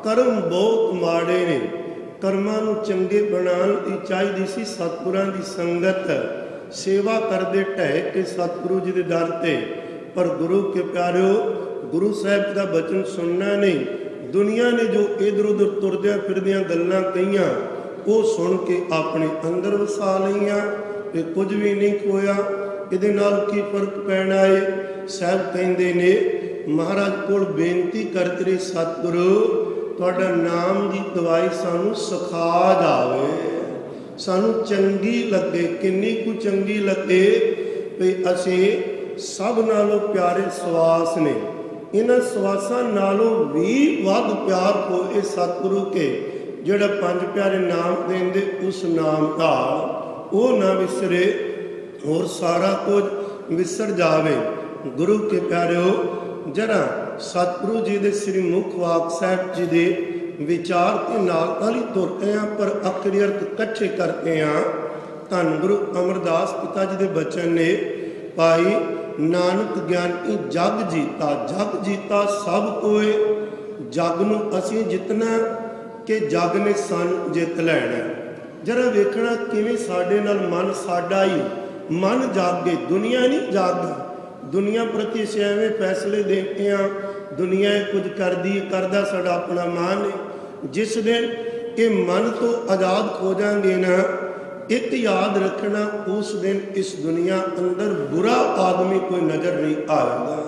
ਕਰਮ ਬਹੁਤ ਮਾੜੇ ਨੇ। ਕਰਮਾਂ ਨੂੰ ਚੰਗੇ ਬਣਾਉਣ ਦੀ ਚਾਹੀਦੀ ਸੀ ਸਤਿਗੁਰਾਂ ਦੀ ਸੰਗਤ, ਸੇਵਾ ਕਰਦੇ ਢਹਿ ਕੇ ਸਤਿਗੁਰੂ ਜੀ ਦੇ ਦਰ ਤੇ। ਪਰ ਗੁਰੂ ਕੇ ਪਿਆਰਿਓ, ਗੁਰੂ ਸਾਹਿਬ ਦਾ ਬਚਨ ਸੁਣਨਾ ਨਹੀਂ। ਦੁਨੀਆ ਨੇ ਜੋ ਇਧਰ ਉਧਰ ਤੁਰਦਿਆਂ ਫਿਰਦਿਆਂ ਗੱਲਾਂ ਕਹੀਆਂ, ਉਹ ਸੁਣ ਕੇ ਆਪਣੇ ਅੰਦਰ ਵਸਾ ਲਈਆਂ ਤੇ ਕੁਝ ਵੀ ਨਹੀਂ ਖੋਇਆ। ਇਹਦੇ ਨਾਲ ਕੀ ਫਰਕ ਪੈਣਾ ਏ? ਸਾਹਿਬ ਕਹਿੰਦੇ ਨੇ, ਮਹਾਰਾਜ ਕੋਲ ਬੇਨਤੀ ਕਰਦੇ ਰਹੇ, ਸਤਿਗੁਰੂ ਤੁਹਾਡਾ ਨਾਮ ਦੀ ਦਵਾਈ ਸਾਨੂੰ ਸਿਖਾ ਜਾਵੇ, ਸਾਨੂੰ ਚੰਗੀ ਲੱਗੇ। ਕਿੰਨੀ ਕੁ ਚੰਗੀ ਲੱਗੇ ਵੀ ਅਸੀਂ ਸਭ ਨਾਲੋਂ ਪਿਆਰੇ ਸਵਾਸ ਨੇ, ਇਹਨਾਂ ਸਵਾਸਾਂ ਨਾਲੋਂ ਵੀ ਵੱਧ ਪਿਆਰ ਹੋਏ ਸਤਿਗੁਰੂ ਕੇ। ਜਿਹੜਾ ਪੰਜ ਪਿਆਰੇ ਨਾਮ ਦੇਂਦੇ ਉਸ ਨਾਮ ਦਾ ਉਹ ਨਾ ਵਿਸਰੇ, ਹੋਰ ਸਾਰਾ ਕੁਝ ਵਿਸਰ ਜਾਵੇ। ਗੁਰੂ ਕੇ ਪਿਆਰਿਓ, ਜਰਾ ਸਤਿਗੁਰੂ ਜੀ ਦੇ ਸ੍ਰੀ ਮੁਖ ਵਾਕ ਸਾਹਿਬ ਜੀ ਦੇ ਵਿਚਾਰ ਦੇ ਨਾਲ ਨਾਲ ਹੀ ਤੁਰਦੇ ਹਾਂ, ਪਰ ਅਖਰੀ ਅਰਥ ਇਕੱਠੇ ਕਰਦੇ ਹਾਂ। ਧੰਨ ਗੁਰੂ ਅਮਰਦਾਸ ਪਿਤਾ ਜੀ ਦੇ ਬਚਨ ਨੇ, ਭਾਈ ਨਾਨਕ ਗਿਆਨੀ ਜਗ ਜੀਤਾ। ਜਗ ਜੀਤਾ ਸਭ ਕੋਏ, ਜਗ ਨੂੰ ਅਸੀਂ ਜਿੱਤਣਾ ਕਿ ਜਗ ਨੇ ਸਾਨੂੰ ਜਿੱਤ ਲੈਣਾ। ਜਰਾ ਵੇਖਣਾ ਕਿਵੇਂ ਸਾਡੇ ਨਾਲ ਮਨ, ਸਾਡਾ ਹੀ ਮਨ ਜਾਗੇ, ਦੁਨੀਆ ਨਹੀਂ ਜਾਗਦੀ। ਦੁਨੀਆ ਪ੍ਰਤੀ ਅਸੀਂ ਐਵੇਂ ਫੈਸਲੇ ਦੇਤੇ ਹਾਂ, ਦੁਨੀਆ ਇਹ ਕੁਝ ਕਰਦੀ ਕਰਦਾ, ਸਾਡਾ ਆਪਣਾ ਮਨ ਹੈ। ਜਿਸ ਦਿਨ ਇਹ ਮਨ ਤੋਂ ਆਜ਼ਾਦ ਹੋ ਜਾਵਾਂਗੇ ਨਾ, ਇੱਕ ਯਾਦ ਰੱਖਣਾ, ਉਸ ਦਿਨ ਇਸ ਦੁਨੀਆ ਅੰਦਰ ਬੁਰਾ ਆਦਮੀ ਕੋਈ ਨਜ਼ਰ ਨਹੀਂ ਆਏਗਾ।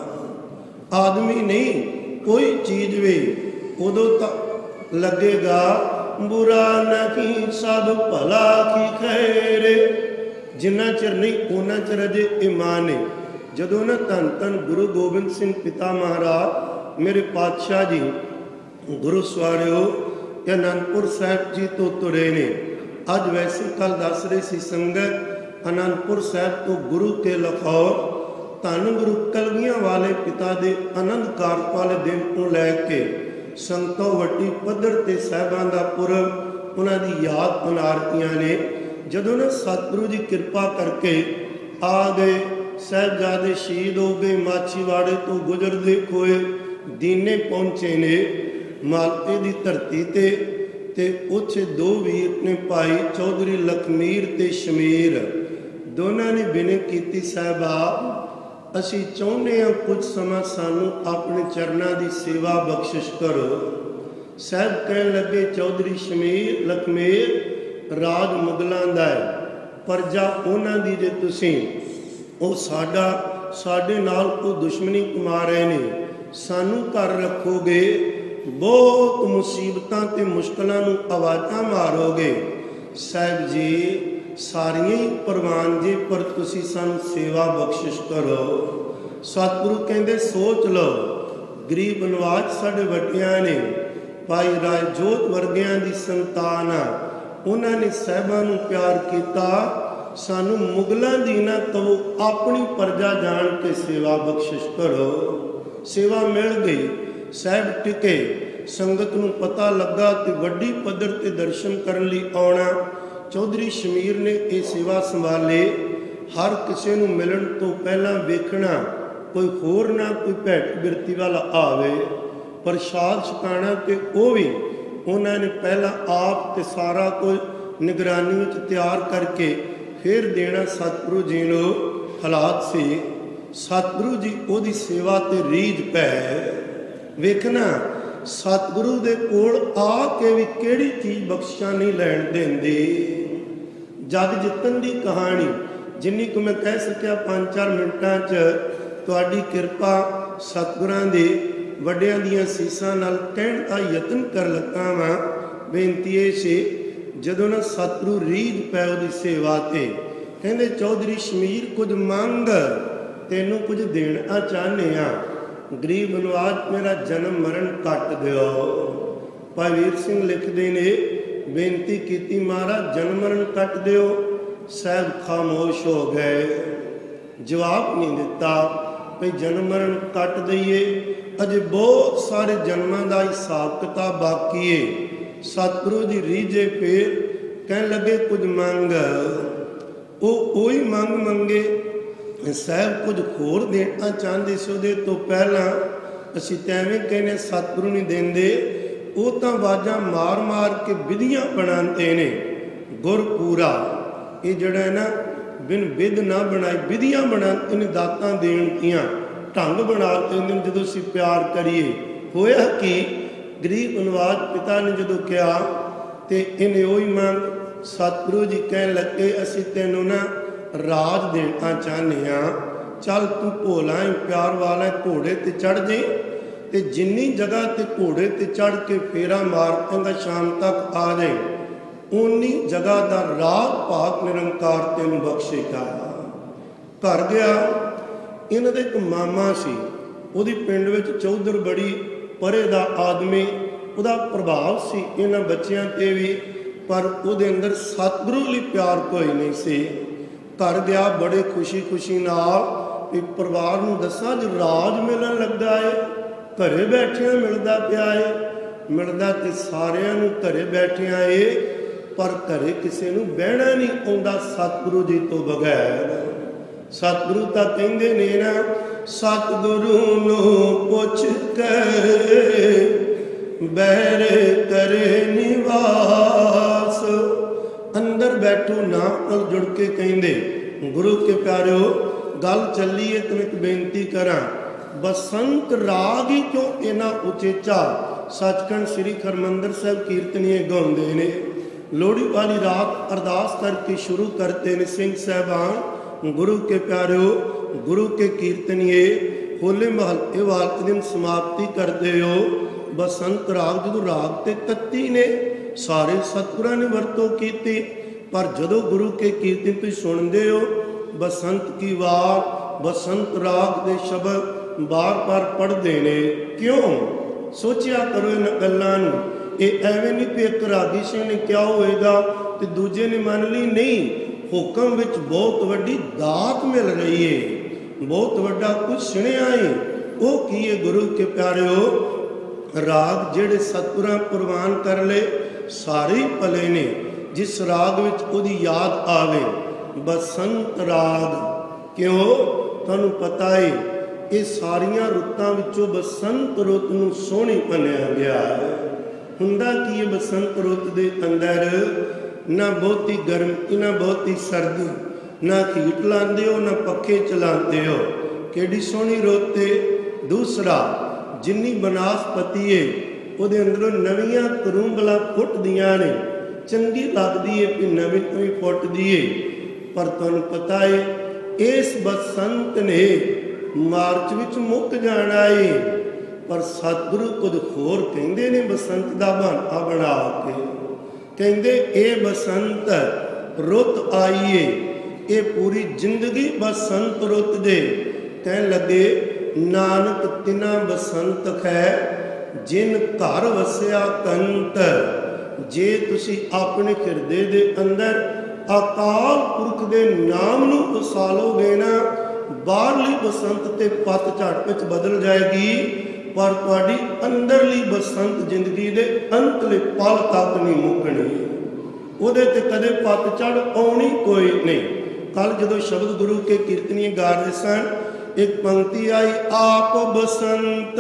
ਆਦਮੀ ਨਹੀਂ, ਕੋਈ ਚੀਜ਼ ਵੀ ਉਦੋਂ ਤੱਕ ਲੱਗੇਗਾ ਬੁਰਾ ਨਹੀਂ ਸਭ ਭਲਾ ਕੀ ਖੈਰੇ। ਜਿੰਨਾ ਚਿਰ ਨਹੀਂ ਉਹਨਾਂ ਚਿਰ ਅਜੇ ਇਮਾਨ ਹੈ। ਜਦੋਂ ਨਾ ਧੰਨ ਧੰਨ ਗੁਰੂ ਗੋਬਿੰਦ ਸਿੰਘ ਪਿਤਾ ਮਹਾਰਾਜ ਮੇਰੇ ਪਾਤਸ਼ਾਹ ਜੀ ਗੁਰੂ ਸਵਾਰਿਓ ਅਨੰਦਪੁਰ ਸਾਹਿਬ ਜੀ ਤੋਂ ਤੁਰੇ ਨੇ। ਅੱਜ ਵੈਸੇ ਕੱਲ ਦੱਸ ਰਹੇ ਸੀ ਸੰਗਤ, ਅਨੰਦਪੁਰ ਸਾਹਿਬ ਤੋਂ ਗੁਰੂ ਕੇ ਲਾਹੌਰ ਧੰਨ ਗੁਰੂ ਕਲਗੀਆਂ ਵਾਲੇ ਪਿਤਾ ਦੇ ਆਨੰਦ ਕਾਰਜ ਵਾਲੇ ਦਿਨ ਤੋਂ ਲੈ ਕੇ ਸੰਤੋਂ ਵੱਡੀ ਪੱਧਰ ਤੇ ਸਾਹਿਬਾਂ ਦਾ ਪੁਰਬ, ਉਹਨਾਂ ਦੀ ਯਾਦ ਮਨਾ ਰਹੀਆਂ ਨੇ। ਜਦੋਂ ਨਾ ਸਤਿਗੁਰੂ ਜੀ ਕਿਰਪਾ ਕਰਕੇ ਆ ਗਏ, ਸਾਹਿਬਜ਼ਾਦੇ ਸ਼ਹੀਦ ਹੋ ਗਏ, ਮਾਛੀਵਾੜੇ ਤੋਂ ਗੁਜ਼ਰਦੇ ਹੋਏ ਦੀਨੇ ਪਹੁੰਚੇ ਨੇ ਮਾਲਵੇ ਦੀ ਧਰਤੀ ਤੇ। ਤੇ ਉੱਥੇ ਦੋ ਵੀਰ ਨੇ, ਭਾਈ ਚੌਧਰੀ ਲਖਮੀਰ ਤੇ ਸ਼ਮੀਰ। ਦੋਨਾਂ ਨੇ ਬੇਨਤੀ ਕੀਤੀ, ਸਾਹਿਬਾ ਅਸੀਂ ਚਾਹੁੰਦੇ ਹਾਂ ਕੁਝ ਸਮਾਂ ਸਾਨੂੰ ਆਪਣੇ ਚਰਨਾਂ ਦੀ ਸੇਵਾ ਬਖਸ਼ਿਸ਼ ਕਰੋ। ਸਾਹਿਬ ਕਹਿਣ ਲੱਗੇ, ਚੌਧਰੀ ਸ਼ਮੀਰ ਲਖਮੀਰ ਰਾਜ ਮੁਗਲਾਂ ਦਾ ਹੈ, ਪਰਜਾ ਉਹਨਾਂ ਦੀ ਜੇ ਤੁਸੀਂ, ਉਹ ਸਾਡਾ ਸਾਡੇ ਨਾਲ ਉਹ ਦੁਸ਼ਮਣੀ ਕਮਾ ਰਹੇ ਨੇ, ਸਾਨੂੰ ਘਰ ਰੱਖੋਗੇ, ਬਹੁਤ ਮੁਸੀਬਤਾਂ ਤੇ ਮੁਸ਼ਕਲਾਂ ਨੂੰ ਆਵਾਜ਼ਾਂ ਮਾਰੋਗੇ। ਸਾਹਿਬ ਜੀ ਸਾਰੀਆਂ ਹੀ ਪ੍ਰਵਾਨ ਜੀ, ਪਰ ਤੁਸੀਂ ਸਾਨੂੰ ਸੇਵਾ ਬਖਸ਼ਿਸ਼ ਕਰੋ। ਸਤਿਗੁਰੂ ਕਹਿੰਦੇ ਸੋਚ ਲਓ, ਗਰੀਬ ਨਵਾਜ ਸਾਡੇ ਵੱਡਿਆਂ ਨੇ, ਭਾਈ ਰਾਏ ਜੋਤ ਵਰਗਿਆਂ ਦੀ ਸੰਤਾਨ ਆ, ਉਹਨਾਂ ਨੇ ਸਾਹਿਬਾਂ ਨੂੰ ਪਿਆਰ ਕੀਤਾ। ਸਾਨੂੰ ਮੁਗਲਾਂ ਦੀ ਨਾ ਕਹੋ, ਆਪਣੀ ਪਰਜਾ ਜਾਣ ਕੇ ਸੇਵਾ ਬਖਸ਼ਿਸ਼ ਕਰੋ। ਸੇਵਾ ਮਿਲ ਗਈ, ਸਾਹਿਬ ਟਿਕੇ। ਸੰਗਤ ਨੂੰ ਪਤਾ ਲੱਗਾ ਤੇ ਵੱਡੀ ਪੱਧਰ ਤੇ ਦਰਸ਼ਨ ਕਰਨ ਲਈ ਆਉਣਾ। ਚੌਧਰੀ ਸ਼ਮੀਰ ਨੇ ਇਹ ਸੇਵਾ ਸੰਭਾਲੇ। ਹਰ ਕਿਸੇ ਨੂੰ ਮਿਲਣ ਤੋਂ ਪਹਿਲਾਂ ਵੇਖਣਾ ਕੋਈ ਹੋਰ ਨਾ ਕੋਈ ਭੈਟ ਬਿਰਤੀ ਵਾਲਾ ਆਵੇ। ਪ੍ਰਸ਼ਾਦ ਛਕਾਣਾ ਤੇ ਉਹ ਵੀ ਉਹਨਾਂ ਨੇ ਪਹਿਲਾਂ ਆਪ ਤੇ ਸਾਰਾ ਕੁਝ ਨਿਗਰਾਨੀ ਵਿੱਚ ਤਿਆਰ ਕਰਕੇ ਫਿਰ ਦੇਣਾ ਸਤਿਗੁਰੂ ਜੀ ਨੂੰ। ਹਾਲਾਤ ਸੀ ਸਤਿਗੁਰੂ ਜੀ ਉਹਦੀ ਸੇਵਾ ਤੇ ਰੀਝ ਪੈ। ਵੇਖਣਾ ਸਤਿਗੁਰੂ ਦੇ ਕੋਲ ਆ ਕੇ ਵੀ ਕਿਹੜੀ ਚੀਜ਼ ਬਖਸ਼ਿਸ਼ਾਂ ਨਹੀਂ ਲੈਣ ਦਿੰਦੇ। ਜਗ ਜਿੱਤਣ ਦੀ ਕਹਾਣੀ ਜਿੰਨੀ ਕੁ ਮੈਂ ਕਹਿ ਸਕਿਆ ਪੰਜ ਚਾਰ ਮਿੰਟਾਂ 'ਚ, ਤੁਹਾਡੀ ਕਿਰਪਾ ਸਤਿਗੁਰਾਂ ਦੇ ਵੱਡਿਆਂ ਦੀਆਂ ਸੀਸਾਂ ਨਾਲ ਕਹਿਣ ਦਾ ਯਤਨ ਕਰ ਲੱਗਾ ਵਾਂ। ਬੇਨਤੀ ਇਹ ਸੀ, ਜਦੋਂ ਨਾ ਸਤਿਗੁਰੂ ਰੀਝ ਪੈ ਉਹਦੀ ਸੇਵਾ ਤੇ, ਕਹਿੰਦੇ ਚੌਧਰੀ ਸ਼ਮੀਰ ਕੁਝ ਮੰਗ, ਤੈਨੂੰ ਕੁਝ ਦੇਣਾ ਚਾਹੁੰਦੇ ਆ। ਗਰੀਬ ਨਵਾਜ ਮੇਰਾ ਜਨਮ ਮਰਨ ਕੱਟ ਦਿਓ। ਭਾਈ ਵੀਰ ਸਿੰਘ ਲਿਖਦੇ ਨੇ, ਬੇਨਤੀ ਕੀਤੀ ਮਹਾਰਾਜ ਜਨਮ ਮਰਨ ਕੱਟ ਦਿਓ। ਸਾਹਿਬ ਖਾਮੋਸ਼ ਹੋ ਗਏ, ਜਵਾਬ ਨਹੀਂ ਦਿੱਤਾ ਭਈ ਜਨਮ ਮਰਨ ਕੱਟ ਦਈਏ, ਅਜੇ ਬਹੁਤ ਸਾਰੇ ਜਨਮਾਂ ਦਾ ਹਿਸਾਬ ਕਿਤਾਬ ਬਾਕੀ ਏ। ਸਤਿਗੁਰੂ ਦੀ ਰੀਝੇ ਫੇਰ ਕਹਿਣ ਲੱਗੇ ਕੁਝ ਮੰਗ। ਉਹ ਉਹੀ ਮੰਗ ਮੰਗੇ। ਸਾਹਿਬ ਕੁਝ ਹੋਰ ਦੇਣਾ ਚਾਹੁੰਦੇ ਸੀ ਉਹਦੇ ਤੋਂ ਪਹਿਲਾਂ। ਅਸੀਂ ਤਾਂ ਐਵੇਂ ਕਹਿੰਦੇ ਸਤਿਗੁਰੂ ਨਹੀਂ ਦਿੰਦੇ, ਉਹ ਤਾਂ ਆਵਾਜ਼ਾਂ ਮਾਰ ਮਾਰ ਕੇ ਵਿਧੀਆਂ ਬਣਾਉਂਦੇ ਨੇ। ਗੁਰਪੂਰਾ ਇਹ ਜਿਹੜਾ ਹੈ ਨਾ, ਬਿਨ ਵਿਧ ਨਾ ਬਣਾਈ ਵਿਧੀਆਂ ਬਣਾਉਂਦੇ ਨੇ, ਦਾਤਾਂ ਦੇਣ ਦੀਆਂ ਢੰਗ ਬਣਾ ਦਿੰਦੇ ਨੇ ਜਦੋਂ ਅਸੀਂ ਪਿਆਰ ਕਰੀਏ। ਹੋਇਆ ਕਿ ਗਰੀਬ ਨਿਵਾਜ ਪਿਤਾ ਨੇ ਜਦੋਂ ਕਿਹਾ ਤੇ ਇਹਨੇ ਉਹੀ ਮੰਗ, ਸਤਿਗੁਰੂ ਜੀ ਕਹਿਣ ਲੱਗੇ ਅਸੀਂ ਤੈਨੂੰ ਨਾ ਰਾਜ ਦੇਣਾ ਚਾਹੁੰਦੇ ਹਾਂ, ਚੱਲ ਤੂੰ ਭੋਲਾ ਹੈ, ਪਿਆਰ ਵਾਲਾ, ਘੋੜੇ ਤੇ ਚੜ੍ਹ ਜੇ ਤੇ ਜਿੰਨੀ ਜਗ੍ਹਾ ਤੇ ਘੋੜੇ ਤੇ ਚੜ੍ਹ ਕੇ ਫੇਰਾ ਮਾਰ ਕਹਿੰਦਾ ਸ਼ਾਮ ਤੱਕ ਆ ਜਾਏ, ਉਨੀ ਜਗ੍ਹਾ ਦਾ ਰਾਜ ਭਾਗ ਨਿਰੰਕਾਰ ਤੈਨੂੰ ਬਖਸ਼ੇਗਾ। ਘਰ ਗਿਆ, ਇਹਨਾਂ ਦਾ ਇੱਕ ਮਾਮਾ ਸੀ, ਉਹਦੀ ਪਿੰਡ ਵਿੱਚ ਚੌਧਰ ਬੜੀ ਪਰੇ ਦਾ ਆਦਮੀ, ਉਹਦਾ ਪ੍ਰਭਾਵ ਸੀ ਇਹਨਾਂ ਬੱਚਿਆਂ ਤੇ ਵੀ, ਪਰ ਉਹਦੇ ਅੰਦਰ ਸਤਿਗੁਰੂ ਲਈ ਪਿਆਰ ਕੋਈ ਨਹੀਂ ਸੀ। ਘਰ ਗਿਆ ਬੜੇ ਖੁਸ਼ੀ ਖੁਸ਼ੀ ਨਾਲ ਵੀ ਪਰਿਵਾਰ ਨੂੰ ਦੱਸਾਂ ਜੇ ਰਾਜ ਮਿਲਣ ਲੱਗਾ ਏ, ਘਰੇ ਬੈਠਿਆਂ ਮਿਲਦਾ ਪਿਆ ਏ। ਮਿਲਦਾ ਤੇ ਸਾਰਿਆਂ ਨੂੰ ਘਰੇ ਬੈਠਿਆਂ ਏ, ਪਰ ਘਰੇ ਕਿਸੇ ਨੂੰ ਬਹਿਣਾ ਨਹੀਂ ਆਉਂਦਾ ਸਤਿਗੁਰੂ ਜੀ ਤੋਂ ਬਗੈਰ। ਸਤਿਗੁਰੂ ਤਾਂ ਕਹਿੰਦੇ ਨੇ ਨਾ, ਸਤਿਗੁਰੂ ਨੂੰ ਪੁੱਛ ਕੇ ਬਹਿਰ ਕਰੇ ਨਿਵਾਸ। ਅੰਦਰ ਬੈਠੋ ਨਾ ਨਾਲ ਜੁੜ ਕੇ ਕਹਿੰਦੇ। ਗੁਰੂ ਕੇ ਪਿਆਰਿਓ, ਗੱਲ ਚੱਲੀਏ ਤੇ ਇੱਕ ਬੇਨਤੀ ਕਰਾਂ, ਬਸੰਤ ਰਾਗ ਹੀ ਕਿਉਂ ਇਹਨਾਂ ਉਚੇਚਾ ਸੱਚਖੰਡ ਸ੍ਰੀ ਹਰਿਮੰਦਰ ਸਾਹਿਬ ਕੀਰਤਨੀਏ ਗਾਉਂਦੇ ਨੇ। ਲੋਹੜੀ ਵਾਲੀ ਰਾਤ ਅਰਦਾਸ ਕਰਕੇ ਸ਼ੁਰੂ ਕਰਤੇ ਨੇ ਸਿੰਘ ਸਾਹਿਬਾਨ। ਗੁਰੂ ਕੇ ਪਿਆਰਿਓ, ਗੁਰੂ ਕੇ ਕੀਰਤਨੀਏ ਹੋਲੇ ਮਹੱਲੇ ਵਾਲੇ ਦਿਨ ਸਮਾਪਤੀ ਕਰਦੇ ਹੋ। ਬਸੰਤ ਰਾਗ ਜਦੋਂ ਰਾਗ ਤੇ ਤੱਤੀ ਨੇ, ਸਾਰੇ ਸਤਿਗੁਰਾਂ ਨੇ ਵਰਤੋਂ ਕੀਤੀ, ਪਰ ਜਦੋਂ ਗੁਰੂ ਕੇ ਕੀਰਤਨ ਤੁਸੀਂ ਸੁਣਦੇ ਹੋ, ਬਸੰਤ ਕੀ ਵਾਰ, ਬਸੰਤ ਰਾਗ ਦੇ ਸ਼ਬਦ ਬਾਰ-ਬਾਰ ਪੜ੍ਹਦੇ ਨੇ। ਕਿਉਂ? ਸੋਚਿਆ ਕਰੋ ਇਹਨਾਂ ਗੱਲਾਂ ਨੂੰ। ਇਹ ਐਵੇਂ ਨਹੀਂ ਕਿ ਇੱਕ ਰਾਗੀ ਸਿੰਘ ਨੇ ਕਿਹਾ ਹੋਏਗਾ ਤੇ ਦੂਜੇ ਨੇ ਮੰਨ ਲਈ, ਨਹੀਂ। ਹੁਕਮ ਵਿੱਚ ਬਹੁਤ ਵੱਡੀ ਦਾਤ ਮਿਲ ਰਹੀ ਏ, ਬਹੁਤ ਵੱਡਾ ਕੁਝ ਸੁਣਿਆ ਏ। ਉਹ ਕੀ ਹੈ ਗੁਰੂ ਕੇ ਪਿਆਰਿਓ? ਰਾਗ ਜਿਹੜੇ ਸਤਿਗੁਰਾਂ ਪ੍ਰਵਾਨ ਕਰ ਲਏ ਸਾਰੇ ਭਲੇ ਨੇ। ਜਿਸ ਰਾਗ ਵਿੱਚ ਉਹਦੀ ਯਾਦ ਆਵੇ, ਬਸੰਤ ਰਾਗ। ਕਿਉਂ? ਤੁਹਾਨੂੰ ਪਤਾ ਏ ਇਹ ਸਾਰੀਆਂ ਰੁੱਤਾਂ ਵਿੱਚੋਂ ਬਸੰਤ ਰੁੱਤ ਨੂੰ ਸੋਹਣੀ ਮੰਨਿਆ ਗਿਆ ਹੈ। ਹੁੰਦਾ ਕੀ ਹੈ ਬਸੰਤ ਰੁੱਤ ਦੇ ਅੰਦਰ? ਨਾ ਬਹੁਤੀ ਗਰਮੀ ਨਾ ਬਹੁਤੀ ਸਰਦੀ, ਨਾ ਹੀਟ ਲਾਉਂਦੇ ਹੋ ਨਾ ਪੱਖੇ ਚਲਾਉਂਦੇ ਹੋ। ਕਿਹੜੀ ਸੋਹਣੀ ਰੁੱਤ ਏ। ਦੂਸਰਾ, ਜਿੰਨੀ ਬਨਾਸਪਤੀ ਏ ਉਹਦੇ ਅੰਦਰੋਂ ਨਵੀਆਂ ਕਰੂੰਬਲਾਂ ਫੁੱਟਦੀਆਂ ਨੇ, ਚੰਗੀ ਲੱਗਦੀ ਏ ਕਿ ਨਵੀਂ ਨਵੀਂ ਫੁੱਟਦੀ ਏ। ਪਰ ਤੁਹਾਨੂੰ ਪਤਾ ਏ ਇਸ ਬਸੰਤ ਨੇ ਮਾਰਚ ਵਿੱਚ ਮੁੱਕ ਜਾਣਾ ਏ। ਪਰ ਸਤਿਗੁਰੂ ਕੁਝ ਹੋਰ ਕਹਿੰਦੇ ਨੇ ਬਸੰਤ ਦਾ ਬਹਾਨਾ ਬਣਾ ਕੇ। ਕਹਿੰਦੇ ਇਹ ਬਸੰਤ ਰੁੱਤ ਆਈ ਏ, ਇਹ ਪੂਰੀ ਜ਼ਿੰਦਗੀ ਬਸੰਤ ਰੁੱਤ ਦੇ। ਕਹਿਣ ਲੱਗੇ ਨਾਨਕ ਤਿਨਾ ਬਸੰਤ ਖੈ, ਜਿਨ ਘਰ ਵਸਿਆ ਕੰਤ। ਜੇ ਤੁਸੀਂ ਆਪਣੇ ਹਿਰਦੇ ਦੇ ਅੰਦਰ ਅਕਾਲ ਪੁਰਖ ਦੇ ਨਾਮ ਨੂੰ ਵਸਾ ਲਓਗੇ ਨਾ, ਬਾਹਰਲੀ ਬਸੰਤ ਤੇ ਪੱਤ ਝਟ ਵਿੱਚ ਬਦਲ ਜਾਏਗੀ, ਪਰ ਤੁਹਾਡੀ ਅੰਦਰਲੀ ਬਸੰਤ ਜ਼ਿੰਦਗੀ ਦੇ ਅੰਤਲੇ ਪਲ ਤੱਕ ਨਹੀਂ ਮੁੱਕਣੀ। ਉਹਦੇ ਤੇ ਕਦੇ ਪੱਤ ਝੜ ਆਉਣੀ ਕੋਈ ਨਹੀਂ। ਕੱਲ ਜਦੋਂ ਸ਼ਬਦ ਗੁਰੂ ਕੇ ਕੀਰਤਨੀਏ ਗਾ ਰਹੇ ਸਨ, ਇੱਕ ਪੰਕਤੀ ਆਈ, ਆਪ ਬਸੰਤ